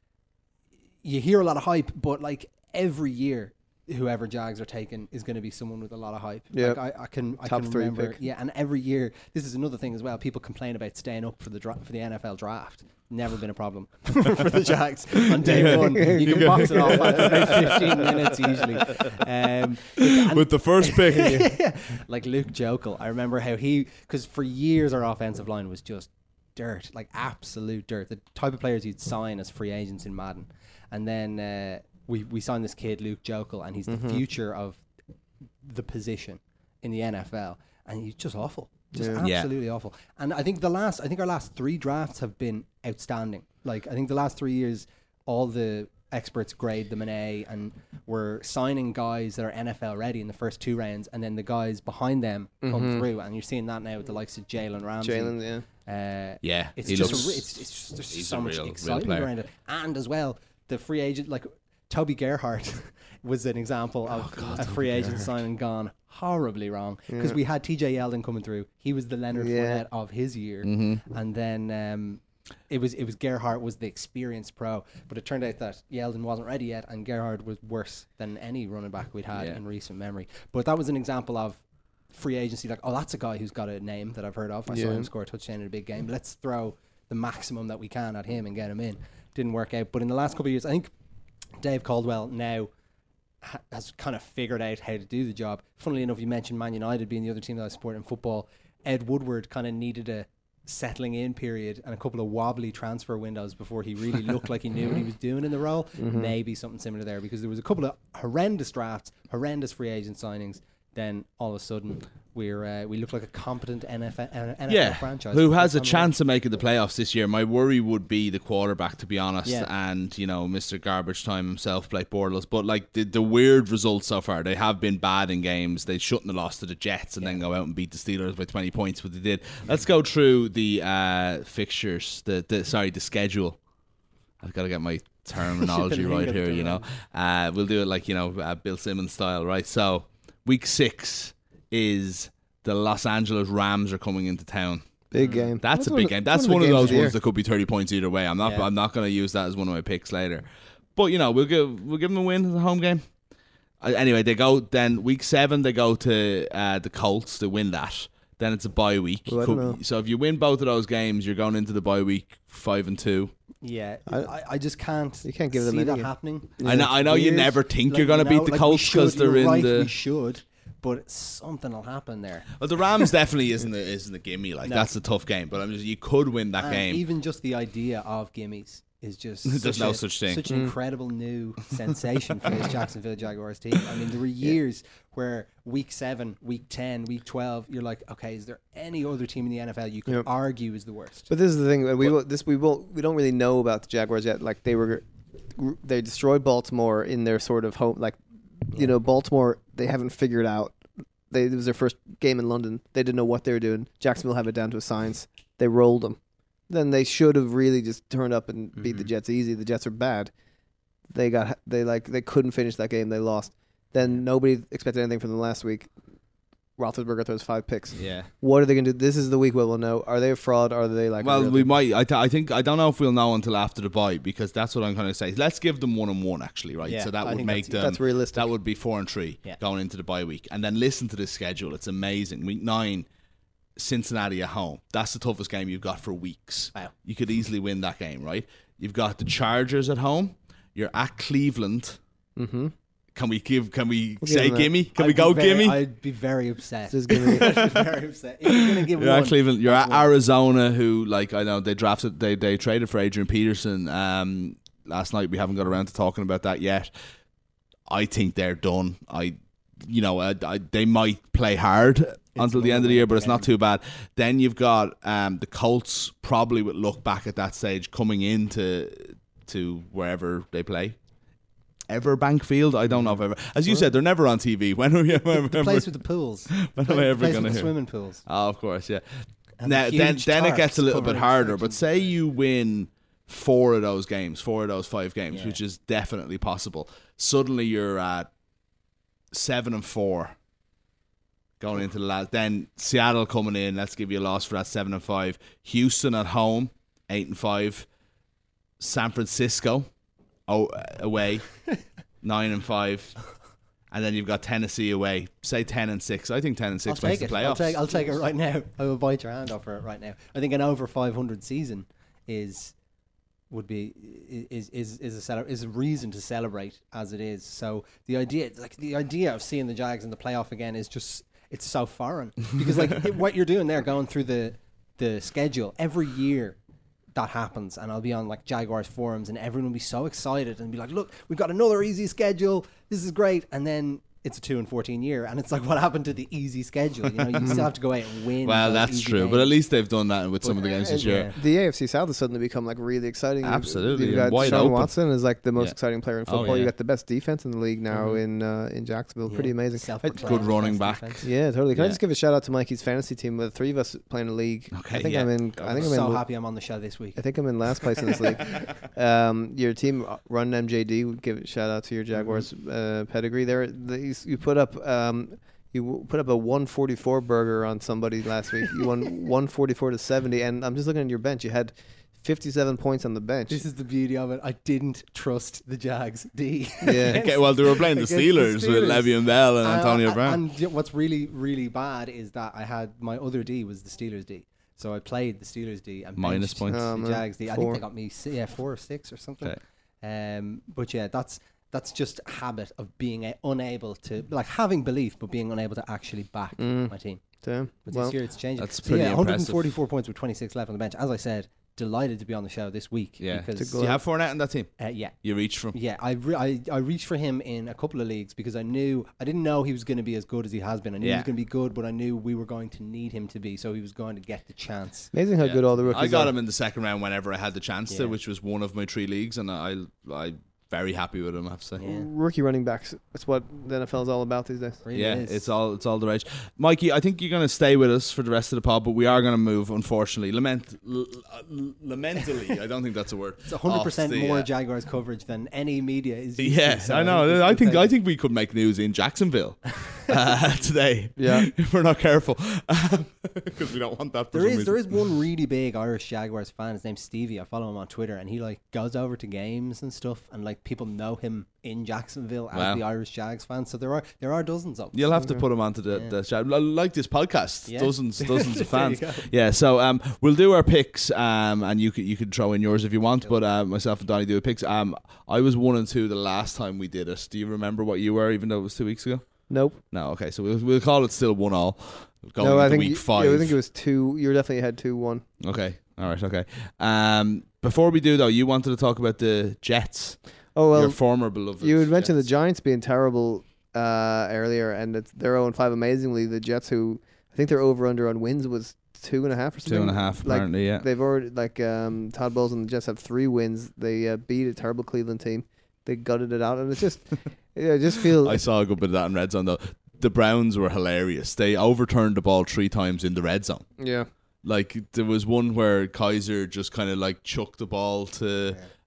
you hear a lot of hype, but like every year, whoever Jags are taking is going to be someone with a lot of hype. Yeah. Like I, I can, I Top can three remember. pick. Yeah, and every year, this is another thing as well. People complain about staying up for the dra- for the N F L draft. Never been a problem for the Jags on day one. You can box it off after about fifteen minutes usually. Um, With the first pick. yeah, like Luke Jokel. I remember how he, because for years our offensive line was just dirt, like absolute dirt. The type of players you'd sign as free agents in Madden. And then uh, we we signed this kid Luke Jokel, and he's Mm-hmm. the future of the position in the N F L, and he's just awful, just Yeah. Yeah. absolutely awful. And I think the last, I think our last three drafts have been outstanding. Like I think the last three years, all the experts grade them an A, and we're signing guys that are N F L ready in the first two rounds, and then the guys behind them come through, and you're seeing that now with the likes of Jalen Ramsey. Jalen, yeah. Uh, Yeah, it's he just looks- a, re- it's, it's just there's he's so a much real- real excitement player. around it, and as well the free agent like Toby Gerhardt was an example of a free agent signing gone horribly wrong because we had T J Yeldon coming through. He was the Leonard Yeah. Fournette of his year, Mm-hmm. and then um, it was it was Gerhardt was the experienced pro, but it turned out that Yeldon wasn't ready yet, and Gerhardt was worse than any running back we'd had Yeah. in recent memory. But that was an example of free agency, like, oh, that's a guy who's got a name that I've heard of. I saw Yeah. him score a touchdown in a big game. Let's throw the maximum that we can at him and get him in. Didn't work out. But in the last couple of years, I think Dave Caldwell now ha- has kind of figured out how to do the job. Funnily enough, you mentioned Man United being the other team that I support in football. Ed Woodward kind of needed a settling in period and a couple of wobbly transfer windows before he really looked like he knew what he was doing in the role. Mm-hmm. Maybe something similar there, because there was a couple of horrendous drafts, horrendous free agent signings. Then all of a sudden we're uh, we look like a competent N F L, uh, N F L Yeah, franchise. who has a That's on the chance of making the playoffs this year. My worry would be the quarterback, to be honest, Yeah. and you know, Mister Garbage Time himself, Blake Bortles. But like the the weird results so far, they have been bad in games. They shouldn't have lost to the Jets and then go out and beat the Steelers by twenty points, but they did. Let's go through the uh, fixtures. The, the sorry, the schedule. I've got to get my terminology right here. You know, uh, we'll do it like you know uh, Bill Simmons style, right? So week six is the Los Angeles Rams are coming into town. Big game. That's a one big of the- game. That's one one of of the games those of the ones year. that could be thirty points either way. I'm not. Yeah. I'm not going to use that as one of my picks later. But you know, we'll give we'll give them a win in the home game. Uh, anyway, they go then week seven. They go to uh, the Colts. They win that. Then it's a bye week. Well, I don't know. So if you win both of those games, you're going into the bye week five and two. Yeah, I- I, I just can't. You can't give them see that any. happening. I know. I know. You Weird. never think Like, you're going to you know, beat the like, we Colts because should, they're you're in right, the. We should, but something will happen there. Well, the Rams definitely isn't a, isn't a gimme. Like No. that's a tough game. But I'm just you could win that And game. even just the idea of gimmies is just There's such no a- such thing. Such an incredible new sensation for this Jacksonville Jaguars team. I mean, there were years where week seven, week ten, week twelve, you're like, okay, is there any other team in the N F L you could Yep. argue is the worst? But this is the thing. We will, this we won't. We don't really know about the Jaguars yet. Like they were, they destroyed Baltimore in their sort of home. Like, you know, Baltimore. They haven't figured out. They it was their first game in London. They didn't know what they were doing. Jacksonville have it down to a science. They rolled them. Then they should have really just turned up and beat the Jets easy. The Jets are bad. They got they like they couldn't finish that game. They lost. Then nobody expected anything from them last week. Roethlisberger throws five picks. Yeah. What are they going to do? This is the week where we'll know. Are they a fraud? Or are they like? Well, a real we team? might. I, th- I think I don't know if we'll know until after the bye, because that's what I'm going to say. Let's give them one and one actually, right? Yeah, so that I would think make that's- them. that's realistic. That would be four and three Yeah. going into the bye week, and then listen to this schedule. It's amazing. Week nine, Cincinnati at home. That's the toughest game you've got for weeks. Wow. You could easily win that game, right? You've got the Chargers at home. You're at Cleveland. Mm-hmm. Can we give? Can we We'll say give them gimme? Can I'd we be go very- gimme? I'd be very upset. Just give me. I'd be very upset. If you're going to give You're one, at Cleveland. You're that's at one. Arizona, who like I know they drafted, they they traded for Adrian Peterson um, last night. We haven't got around to talking about that yet. I think they're done. I, you know, I, I, they might play hard until the end of the year, but it's not too bad. Then you've got um, the Colts, probably would look back at that stage coming into to wherever they play. Everbank Field, I don't know if ever. As you said, they're never on T V. When are we? When, The place with the pools. when The am I ever place going to with the hear? swimming pools. Oh, of course, yeah. And Now, the then, huge then it gets a tarps little bit covering harder. But sections. say you win four of those games, four of those five games, Yeah. which is definitely possible. Suddenly you're at seven and four going into the last. Then Seattle coming in. Let's give you a loss for that seven and five. Houston at home, eight and five. San Francisco, oh away, nine and five. And then you've got Tennessee away. Say ten and six. I think ten and I'll six makes take the it. playoffs. I'll take, I'll take it right now. I will bite your hand off for it right now. I think an over five hundred season is would be is is is a cele- is a reason to celebrate as it is. So the idea, like the idea of seeing the Jags in the playoff again, is just it's so foreign because like it, what you're doing there, going through the the schedule every year. That happens, and I'll be on like Jaguars forums, and everyone will be so excited and be like, "Look, we've got another easy schedule. This is great." And then it's a two and fourteen year, and it's like, what happened to the easy schedule? You know, you still have to go out and win. Well, those that's easy true, games. but at least they've done that with some of the games this year. Yeah. The A F C South has suddenly become like really exciting. You've- Absolutely, You've and got wide Sean open. Watson is like the most Yeah. exciting player in Oh, football. You yeah. got the best defense in the league now in uh, in Jacksonville. Pretty amazing. Self-proclaimed Good running best back. defense. Yeah, totally. Can I Yeah. just give a shout out to Mikey's fantasy team? With three of us playing a league. Okay, I think yeah. I'm in. I think I'm so in. happy I'm on the show this week. I think I'm in last place in this league. Um, your team, uh, Run M J D, would give a shout out to your Jaguars uh, pedigree. There, the, you put up. Um, You w- put up a one forty-four burger on somebody last week. You won one forty-four to seventy, and I'm just looking at your bench. You had fifty-seven points on the bench. This is the beauty of it. I didn't trust the Jags D. Yeah. Okay, well, they were playing the Against the Steelers, with Steelers. Le'Veon Bell and Uh, Antonio and- Brown. And y- what's really, really bad is that I had my other D was the Steelers D. So I played the Steelers D and Minus benched points. the Oh, man. Jags D. I Four. think they got me si- yeah four or six or something. Okay. Um, but yeah, that's that's just a habit of being a- unable to like having belief, but being unable to actually back Mm. my team. Damn. But Well, this year it's changing. that's So pretty yeah, impressive. one forty-four points with twenty-six left on the bench. As I said, delighted to be on the show this week. Yeah. because Do you have Fournette in that team? uh, yeah. You reach from. Yeah, I, re- I I reached for him in a couple of leagues because I knew I didn't know he was going to be as good as he has been. I knew he Yeah. was going to be good, but I knew we were going to need him to be, so he was going to get the chance. amazing how Yeah. good all the rookies I got are. him in the second round whenever I had the chance Yeah. to, which was one of my three leagues, and I I very happy with him. I have to say. Yeah. Rookie running backs. That's what the N F L is all about these days. Really Yeah, is. it's all it's all the rage. Mikey, I think you're going to stay with us for the rest of the pod, but we are going to move, unfortunately. Lament, l- l- lamentally, I don't think that's a word. It's one hundred percent off the, more uh, Jaguars coverage than any media is. used Yeah, to, so I know. this I will think take I it. think we could make news in Jacksonville uh, today. Yeah. if we're not careful, because we don't want that. For There some is there reason. is one really big Irish Jaguars fan. His name's Stevie. I follow him on Twitter, and he like goes over to games and stuff, and like people know him in Jacksonville as Wow. the Irish Jags fan. So there are there are dozens of them. You'll have to put him onto the, Yeah. the chat. L- Like this podcast, Yeah. dozens, dozens of There you fans. go. Yeah, so um, we'll do our picks, um, and you could you could throw in yours if you want. But uh, myself and Donnie do our picks. Um, I was one and two the last time we did it. Do you remember what you were, even though it was two weeks ago? Nope. No. Okay, so we'll we'll call it still one all. Going no, I into think week you, five. yeah, I think it was two. You were definitely had two one. Okay. All right. Okay. Um, before we do though, you wanted to talk about the Jets. Oh well, your former beloved. you had mentioned the Jets. Giants being terrible uh, earlier, and it's, they're zero and five. Amazingly, the Jets, who I think their over under on wins was two and a half or something. Two and a half, Like, apparently. Yeah. They've already like um, Todd Bowles and the Jets have three wins. They uh, beat a terrible Cleveland team. They gutted it out, and it's just, yeah, I just feel. I saw a good bit of that in red zone though. The Browns were hilarious. They overturned the ball three times in the red zone. yeah. Like there was one where Kaiser just kind of like chucked the ball to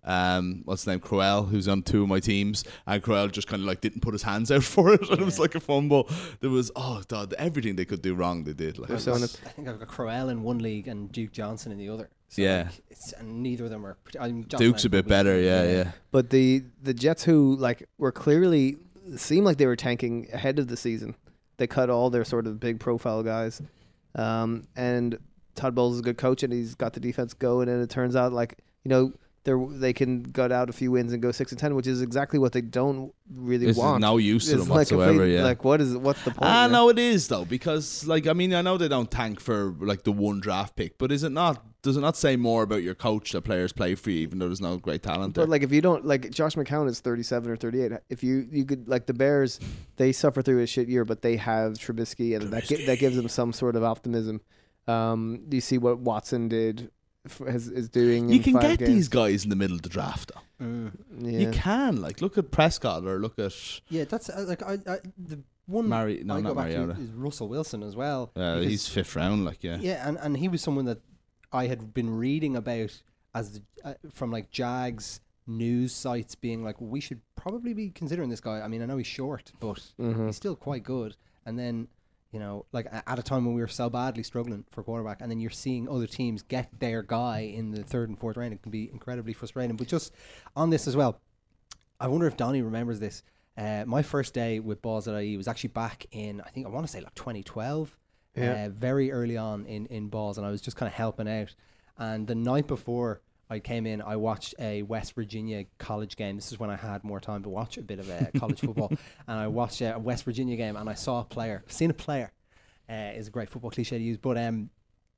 um, what's his name, Crowell, who's on two of my teams, and Crowell just kind of like didn't put his hands out for it, and yeah. it was like a fumble. There was oh god, everything they could do wrong, they did. Like, so I think I've got Crowell in one league and Duke Johnson in the other. So yeah, like it's, and neither of them are. I mean, Duke's a bit better, yeah, yeah, yeah. But the the Jets, who like were clearly seemed like they were tanking ahead of the season, they cut all their sort of big profile guys, um, and Todd Bowles is a good coach, and he's got the defense going, and it turns out like you know. They they can gut out a few wins and go six and ten, which is exactly what they don't really this want. Is no use to it's them like whatsoever. Complete, yeah, like what is what's the point? Ah, yeah? no, it is though, because like I mean, I know they don't tank for like the one draft pick, but is it not? Does it not say more about your coach that players play for you, even though there's no great talent there? But like if you don't like Josh McCown is thirty-seven or thirty-eight. If you you could like the Bears, they suffer through a shit year, but they have Trubisky, and Trubisky. that gi- that gives them some sort of optimism. Um, you see what Watson did. Is, is doing you can get games. these guys in the middle of the draft though. Mm. Yeah. You can like look at Prescott or look at yeah that's uh, like I, I the one Mari- no, I not go back Mariota. to is Russell Wilson as well. Uh, he's fifth round, like yeah yeah and, and he was someone that I had been reading about as the, uh, from like Jags news sites being like we should probably be considering this guy. I mean I know he's short but mm-hmm. he's still quite good, and then you know, like at a time when we were so badly struggling for quarterback, and then you're seeing other teams get their guy in the third and fourth round, it can be incredibly frustrating. But just on this as well, I wonder if Donnie remembers this. Uh, my first day with Balls at I E was actually back in, I think I want to say like twenty twelve, yeah. uh, very early on in, in Balls, and I was just kind of helping out. And the night before I came in, I watched a West Virginia college game. This is when I had more time to watch a bit of uh, college football. And I watched a West Virginia game, and I saw a player. Seen a player uh, is a great football cliche to use, but um,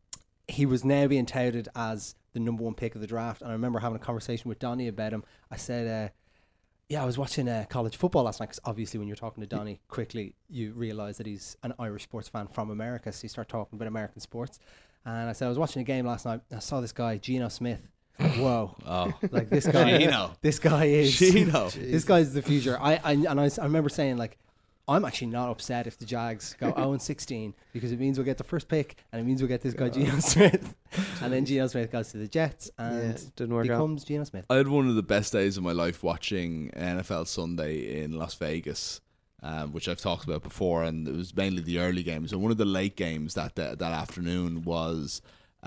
he was now being touted as the number one pick of the draft. And I remember having a conversation with Donnie about him. I said, uh, yeah, I was watching uh, college football last night, because obviously when you're talking to Donnie, quickly you realise that he's an Irish sports fan from America, so you start talking about American sports. And I said, I was watching a game last night, and I saw this guy, Geno Smith. Whoa! Oh, like this guy. Geno. This guy is. Geno. This guy's the future. I, I and I, I remember saying like, I'm actually not upset if the Jags go oh and sixteen, because it means we'll get the first pick, and it means we'll get this guy Geno Smith, and then Geno Smith goes to the Jets and yeah, didn't work becomes out. Geno Smith. I had one of the best days of my life watching N F L Sunday in Las Vegas. Um, which I've talked about before, and it was mainly the early games. And one of the late games that that, that afternoon was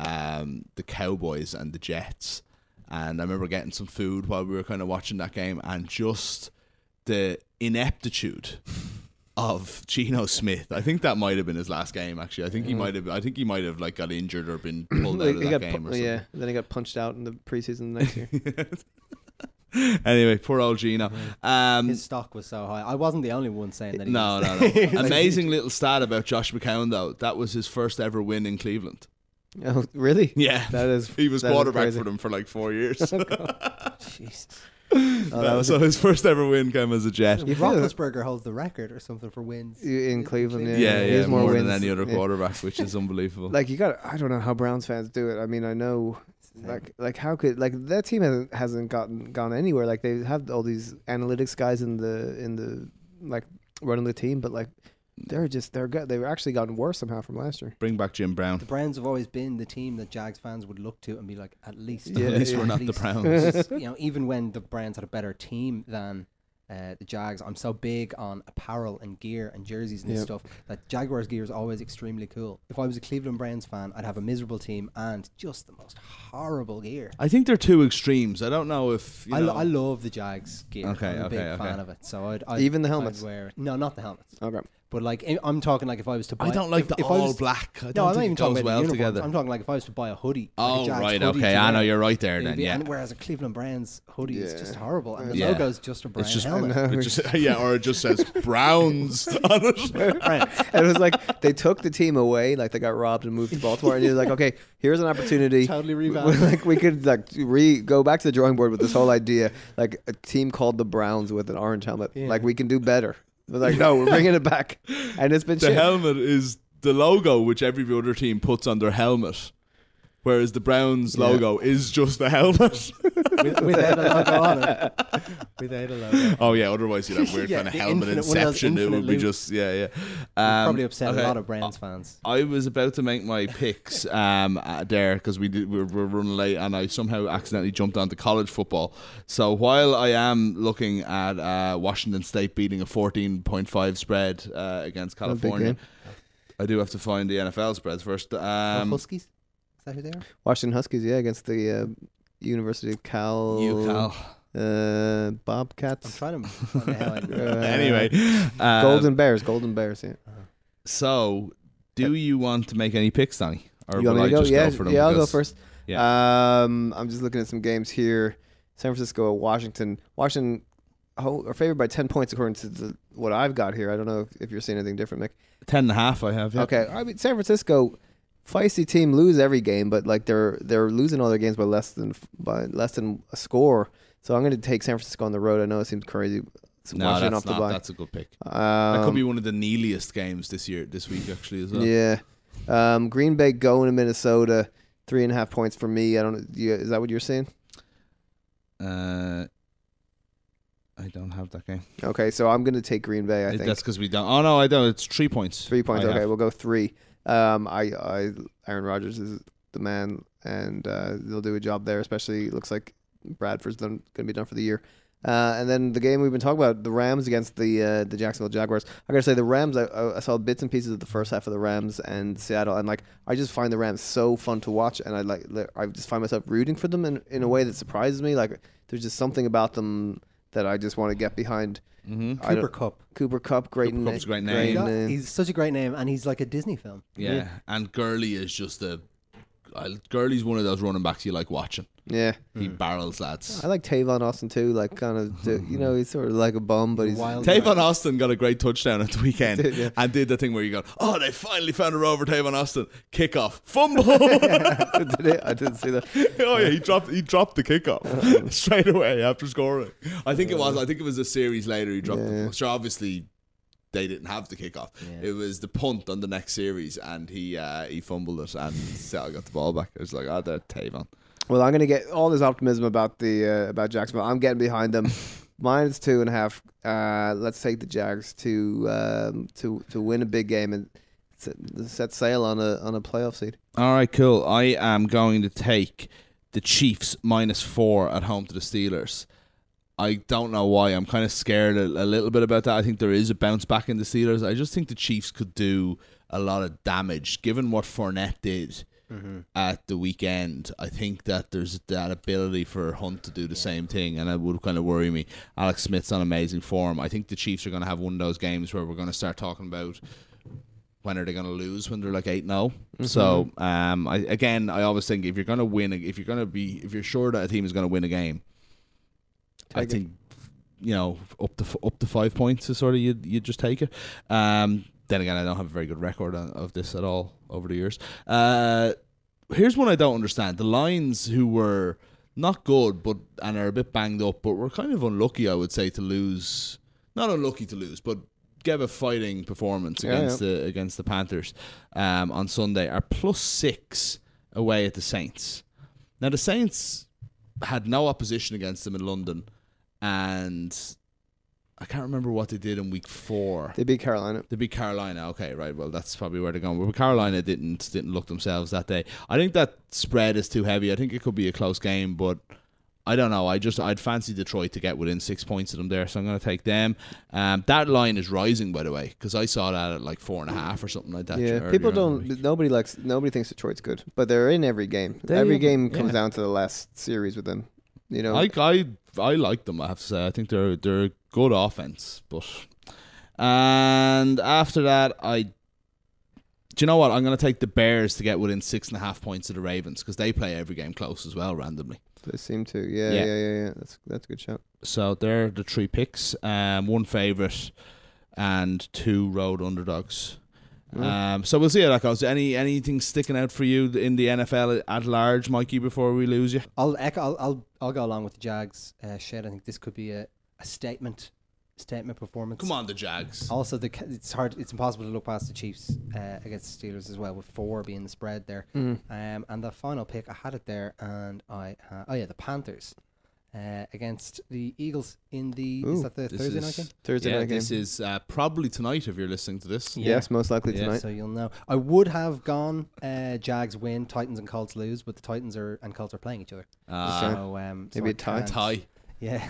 um, the Cowboys and the Jets. And I remember getting some food while we were kind of watching that game, and just the ineptitude of Geno Smith. I think that might have been his last game. Actually, I think he might have. I think he might have like got injured or been pulled out of he that got game. pu- or something. Yeah, then he got punched out in the preseason the next year. Anyway, poor old Geno. Um, His stock was so high. I wasn't the only one saying that. He no, was no, no. Amazing little stat about Josh McCown though. That was his first ever win in Cleveland. Oh, really? Yeah, that is. He was that quarterback is for them for like four years. Jesus. Oh, that was so a, his first ever win came as a Jet. If Roethlisberger holds the record or something for wins in Cleveland. Yeah, Yeah, he yeah, has more, more, than wins. any other Yeah. quarterback, which is unbelievable. Like you got, I don't know how Browns fans do it. I mean, I know, like, like how could like that team hasn't hasn't gotten gone anywhere. Like they have all these analytics guys in the in the like running the team, but like they're just they're good. They've actually gotten worse somehow from last year. Bring back Jim Brown. The Browns have always been the team that Jags fans would look to and be like, at least, Yeah, At least yeah. we're not At the least. Browns. you know, even when the Browns had a better team than uh, the Jags, I'm so big on apparel and gear and jerseys and Yep. stuff that Jaguars gear is always extremely cool. If I was a Cleveland Browns fan, I'd have a miserable team and just the most horrible gear. I think they're two extremes. I don't know if you I, know. lo- I love the Jags gear. Okay, I'm a okay, big okay. fan of it. So I'd, I'd Even the I'd helmets? wear it. No, not the helmets. Okay. But like, I- I'm talking like if I was to buy. I don't like if, the if I all was- black. I don't No, I'm not think even it talking goes about well the uniforms. together. I'm talking like if I was to buy a hoodie. like a Oh Jags right, hoodie okay. to I know wear, you're right there. it'd Then be- yeah. and whereas a Cleveland Browns hoodie is Yeah. just horrible, and the Yeah. logo's just a brown It's just, helmet. I know. it just yeah, or it just says Browns on it. Right. And it was like they took the team away, like they got robbed and moved to Baltimore, and you're like, okay, here's an opportunity. Totally revamped. Like we could like re go back to the drawing board with this whole idea, like a team called the Browns with an orange helmet. Yeah. Like we can do better. But like, no, we're bringing it back, and it's been The shit. helmet is the logo which every other team puts on their helmet. whereas the Browns logo is just the helmet. With, without a logo on it. Without a logo. Oh yeah, otherwise you'd have weird Yeah, kind of the helmet infinite- one of those inception. It would be infinite just yeah, yeah. Um, Probably upset okay. a lot of Browns fans. I was about to make my picks um, uh, there because we did, we were, we were running late, and I somehow accidentally jumped onto college football. So while I am looking at uh, Washington State beating a fourteen point five spread uh, against Not a big California, game. I do have to find the N F L spreads first. Oh, Um, Huskies? Is that who they are? Washington Huskies, yeah, against the uh, University of Cal. UCal. Uh, I'm Bobcats. trying to find out how I Uh, Anyway, um, Golden Bears. Golden Bears. Yeah. So, do you want to make any picks, Danny, or You want will me I to go? just Yeah, go for them? yeah. I'll go because- first. Yeah. Um, I'm just looking at some games here. San Francisco, Washington. Washington ho- are favored by ten points according to the, what I've got here. I don't know if, if you're seeing anything different, Mick. Ten and a half. I have. Yeah. Okay, I mean San Francisco, feisty team, lose every game, but like they're they're losing all their games by less than by less than a score. So I'm going to take San Francisco on the road. I know it seems crazy. It's No, Washington that's off the not. bye. That's a good pick. Um, That could be one of the kneeliest games this year, this week actually as well. Yeah. Um, Green Bay going to Minnesota, three and a half points for me. I don't know. You, is that what you're saying? Uh, I don't have that game. Okay, so I'm going to take Green Bay. I It- think That's because we don't. Oh no, I don't. It's three points. three points. I Okay, have. we'll go three. Um, I, I, Aaron Rodgers is the man, and uh, they'll do a job there. Especially, it looks like Bradford's done going to be done for the year. Uh, and then the game we've been talking about, the Rams against the uh, the Jacksonville Jaguars. I gotta say, the Rams. I, I saw bits and pieces of the first half of the Rams and Seattle, and like I just find the Rams so fun to watch, and I like I just find myself rooting for them in, in a way that surprises me. Like there's just something about them that I just want to get behind. Mm-hmm. I Cooper don't- Cup. Cooper Cup, great Cooper na- Kupp's a great great name. name. He's such a great name, and he's like a Disney film. Yeah, and Gurley is just a. I, Gurley's one of those running backs you like watching. Yeah, He barrels lads. I like Tavon Austin too. Like kind of, do, you know, he's sort of like a bum, but he's Wild Tavon Austin got a great touchdown at the weekend Did, yeah. and did the thing where you go, oh, they finally found a row for Tavon Austin. Kickoff, fumble. Did it? I didn't see that. Oh yeah, he dropped he dropped the kickoff straight away after scoring. I think it was. I think it was a series later. He dropped. Yeah. The, so obviously they didn't have the kickoff. Yeah. It was the punt on the next series, and he uh, he fumbled it, and Seattle got the ball back. It was like, oh, that Tavon. Well, I'm gonna get all this optimism about the uh, about Jacksonville. I'm getting behind them. Minus two and a half. Uh, let's take the Jags to um, to to win a big game and set, set sail on a on a playoff seed. All right, cool. I am going to take the Chiefs minus four at home to the Steelers. I don't know why. I'm kind of scared a, a little bit about that. I think there is a bounce back in the Steelers. I just think the Chiefs could do a lot of damage, given what Fournette did mm-hmm. at the weekend. I think that there's that ability for Hunt to do the yeah. same thing, and it would kind of worry me. Alex Smith's on amazing form. I think the Chiefs are going to have one of those games where we're going to start talking about when are they going to lose when they're like eight and oh. Mm-hmm. So um, I, again, I always think if you're going to win, if you're going to be, if you're sure that a team is going to win a game, take I it. think you know up to up to five points is sort of you you just take it. Um, then again, I don't have a very good record on, of this at all over the years. Uh, here's one I don't understand: the Lions, who were not good, but and are a bit banged up, but were kind of unlucky, I would say, to lose. Not unlucky to lose, but gave a fighting performance yeah, against yeah. the against the Panthers um, on Sunday. Are plus six away at the Saints. Now the Saints had no opposition against them in London, and I can't remember what they did in week four. They beat Carolina. They beat Carolina. Okay, right. Well, that's probably where they're going. But Carolina didn't didn't look themselves that day. I think that spread is too heavy. I think it could be a close game, but I don't know. I just I'd fancy Detroit to get within six points of them there, so I'm going to take them. Um, that line is rising, by the way, because I saw that at like four and a half or something like that. Yeah, people don't. Nobody likes. Nobody thinks Detroit's good, but they're in every game. They, every game comes yeah. down to the last series with them. You know, I I I like them. I have to say, I think they're they're a good offense, but and after that, I. Do you know what? I'm going to take the Bears to get within six and a half points of the Ravens because they play every game close as well, randomly. They seem to, yeah, yeah, yeah, yeah. yeah. That's that's a good shout. So they're the three picks. Um, one favorite and two road underdogs. Mm. Um, so we'll see how that goes. Any anything sticking out for you in the N F L at large, Mikey? Before we lose you, I'll echo, I'll I'll I'll go along with the Jags. Uh, Shed, I think this could be a, a statement statement performance. Come on, the Jags. Also, the it's hard. It's impossible to look past the Chiefs uh, against the Steelers as well, with four being the spread there. Mm. Um, and the final pick, I had it there, and I uh, oh yeah, the Panthers uh, against the Eagles in the Ooh, is that the This Thursday is- night game? Thursday yeah, night game. this is uh, probably tonight if you're listening to this. Yeah. Yes, most likely Yeah. tonight. So you'll know. I would have gone uh, Jags win, Titans and Colts lose, but the Titans are and Colts are playing each other. Uh, So um, so Maybe I a tie. can't- tie. Yeah,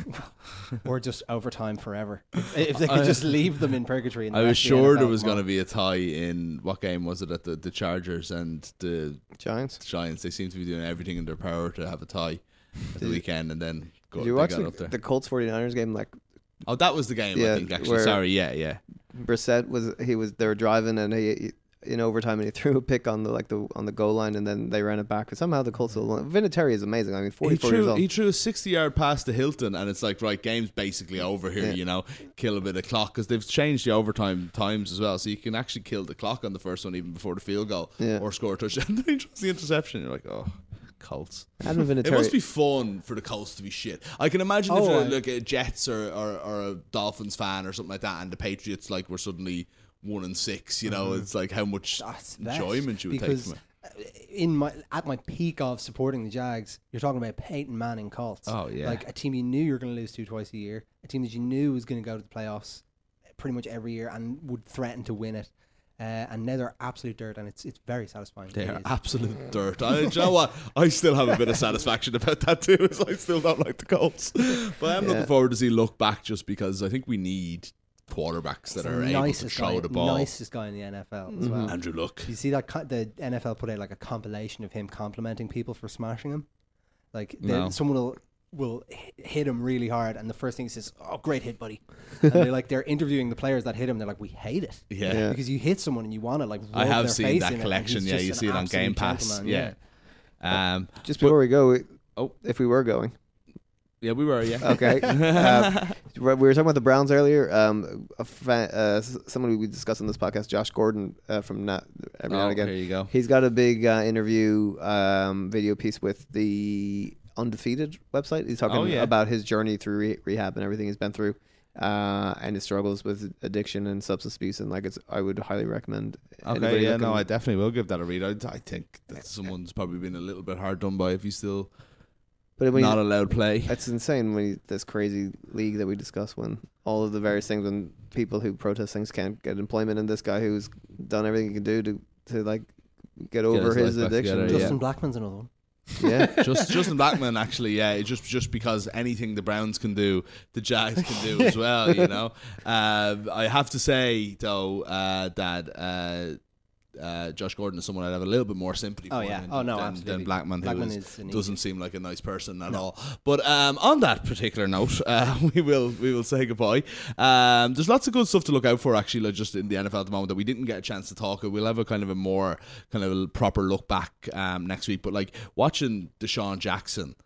or just overtime forever. If, if they could just leave them in purgatory. And I was sure there was going to be a tie in what game was it at the, the Chargers and the Giants. Giants. They seem to be doing everything in their power to have a tie at the weekend and then go Did you they watch got the, up there. the Colts forty-niners game? Like Oh, that was the game. Yeah, I think actually. where- Sorry, yeah, yeah. Brissett was he was they were driving and he, he in overtime and he threw a pick on the like the on the goal line and then they ran it back. But somehow the Colts still won. Vinatieri is amazing. I mean, He forty-four years threw, old. he threw a sixty-yard pass to Hilton, and it's like, right, game's basically over here, Yeah. you know, kill a bit of clock, because they've changed the overtime times as well, so you can actually kill the clock on the first one even before the field goal, Yeah. or score a touchdown. Then he throws the interception, you're like, oh, Colts. Adam Vinatieri. It must be fun for the Colts to be shit. I can imagine Oh, if I- you're like a Jets or, or, or a Dolphins fan or something like that, and the Patriots like were suddenly one and six, you know, it's like how much That's best, enjoyment you would take because from it. in my at my peak of supporting the Jags, you're talking about Peyton Manning Colts. Oh, yeah. Like a team you knew you were going to lose to twice a year, a team that you knew was going to go to the playoffs pretty much every year and would threaten to win it. Uh, and now they're absolute dirt, and it's it's very satisfying. They It are is. absolute dirt. I, do you know what? I still have a bit of satisfaction about that too. Is I still don't like the Colts, but I'm Yeah. looking forward to see look back, just because I think we need quarterbacks that He's are the able to nicest throw guy, the ball. nicest guy in the N F L as well. Andrew Luck. You see that co- the N F L put out like a compilation of him complimenting people for smashing him. Like they- No. someone will will hi- hit him really hard, and the first thing he says, "Oh, great hit, buddy." And they're like they're interviewing the players that hit him. They're like, "We hate it." Yeah. Yeah. Because you hit someone and you want to like. I rub have their seen face that in it, and collection. he's Yeah, just you an see it on Game absolute Pass. gentleman, Yeah. Um, Just before we go, Oh. if we were going, yeah, we were. Yeah. okay. uh, we were talking about the Browns earlier. Um, a fa- uh, s- someone we discussed on this podcast, Josh Gordon uh, from Na- every now Oh, and again. there you go. He's got a big uh, interview um, video piece with the Undefeated website. He's talking Oh, yeah. about his journey through re- rehab and everything he's been through, uh, and his struggles with addiction and substance abuse. And like, it's, I would highly recommend. Okay, anybody yeah, looking- no, I definitely will give that a read. I, I think that someone's probably been a little bit hard done by if he's still But when not you- allowed play. It's insane when you, this crazy league that we discuss, when all of the various things, when people who protest things can't get employment, and this guy who's done everything he can do to to like get over his his, life back addiction. together, Justin Blackman's another one. Yeah. just Justin Blackman, actually, yeah, just just because anything the Browns can do, the Jags can do as well. You know, uh, I have to say though uh, that. Uh, Uh, Josh Gordon is someone I'd have a little bit more sympathy Oh, for yeah. than, Oh, no, than, absolutely. than Blackman, who Blackman is- is an doesn't easy- seem like a nice person at all. But um, on that particular note, uh, we will we will say goodbye. Um, there's lots of good stuff to look out for, actually, like just in the N F L at the moment that we didn't get a chance to talk. We'll have a kind of a more kind of a proper look back um, next week. But like watching Deshaun Jackson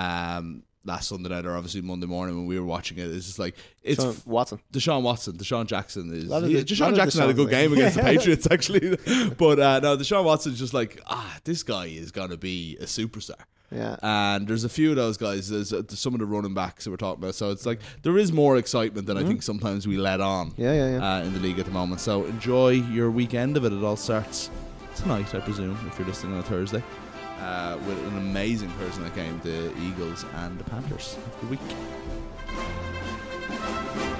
um, last Sunday night, or obviously Monday morning when we were watching it, it's just like it's Sean Watson. Deshaun Watson, Deshaun Jackson is. Lot of He, the- Deshaun lot of Jackson had a Deshaun, good like- game against the Patriots, actually. But uh, no, Deshaun Watson's just like, ah, this guy is going to be a superstar. Yeah. And there's a few of those guys. There's, uh, there's some of the running backs that we're talking about. So it's like there is more excitement than I think sometimes we let on. Yeah, yeah, yeah. Uh, in the league at the moment. So enjoy your weekend of it. It all starts tonight, I presume, if you're listening on a Thursday. Uh, with an amazing Thursday night game, the Eagles and the Panthers. Have a good week.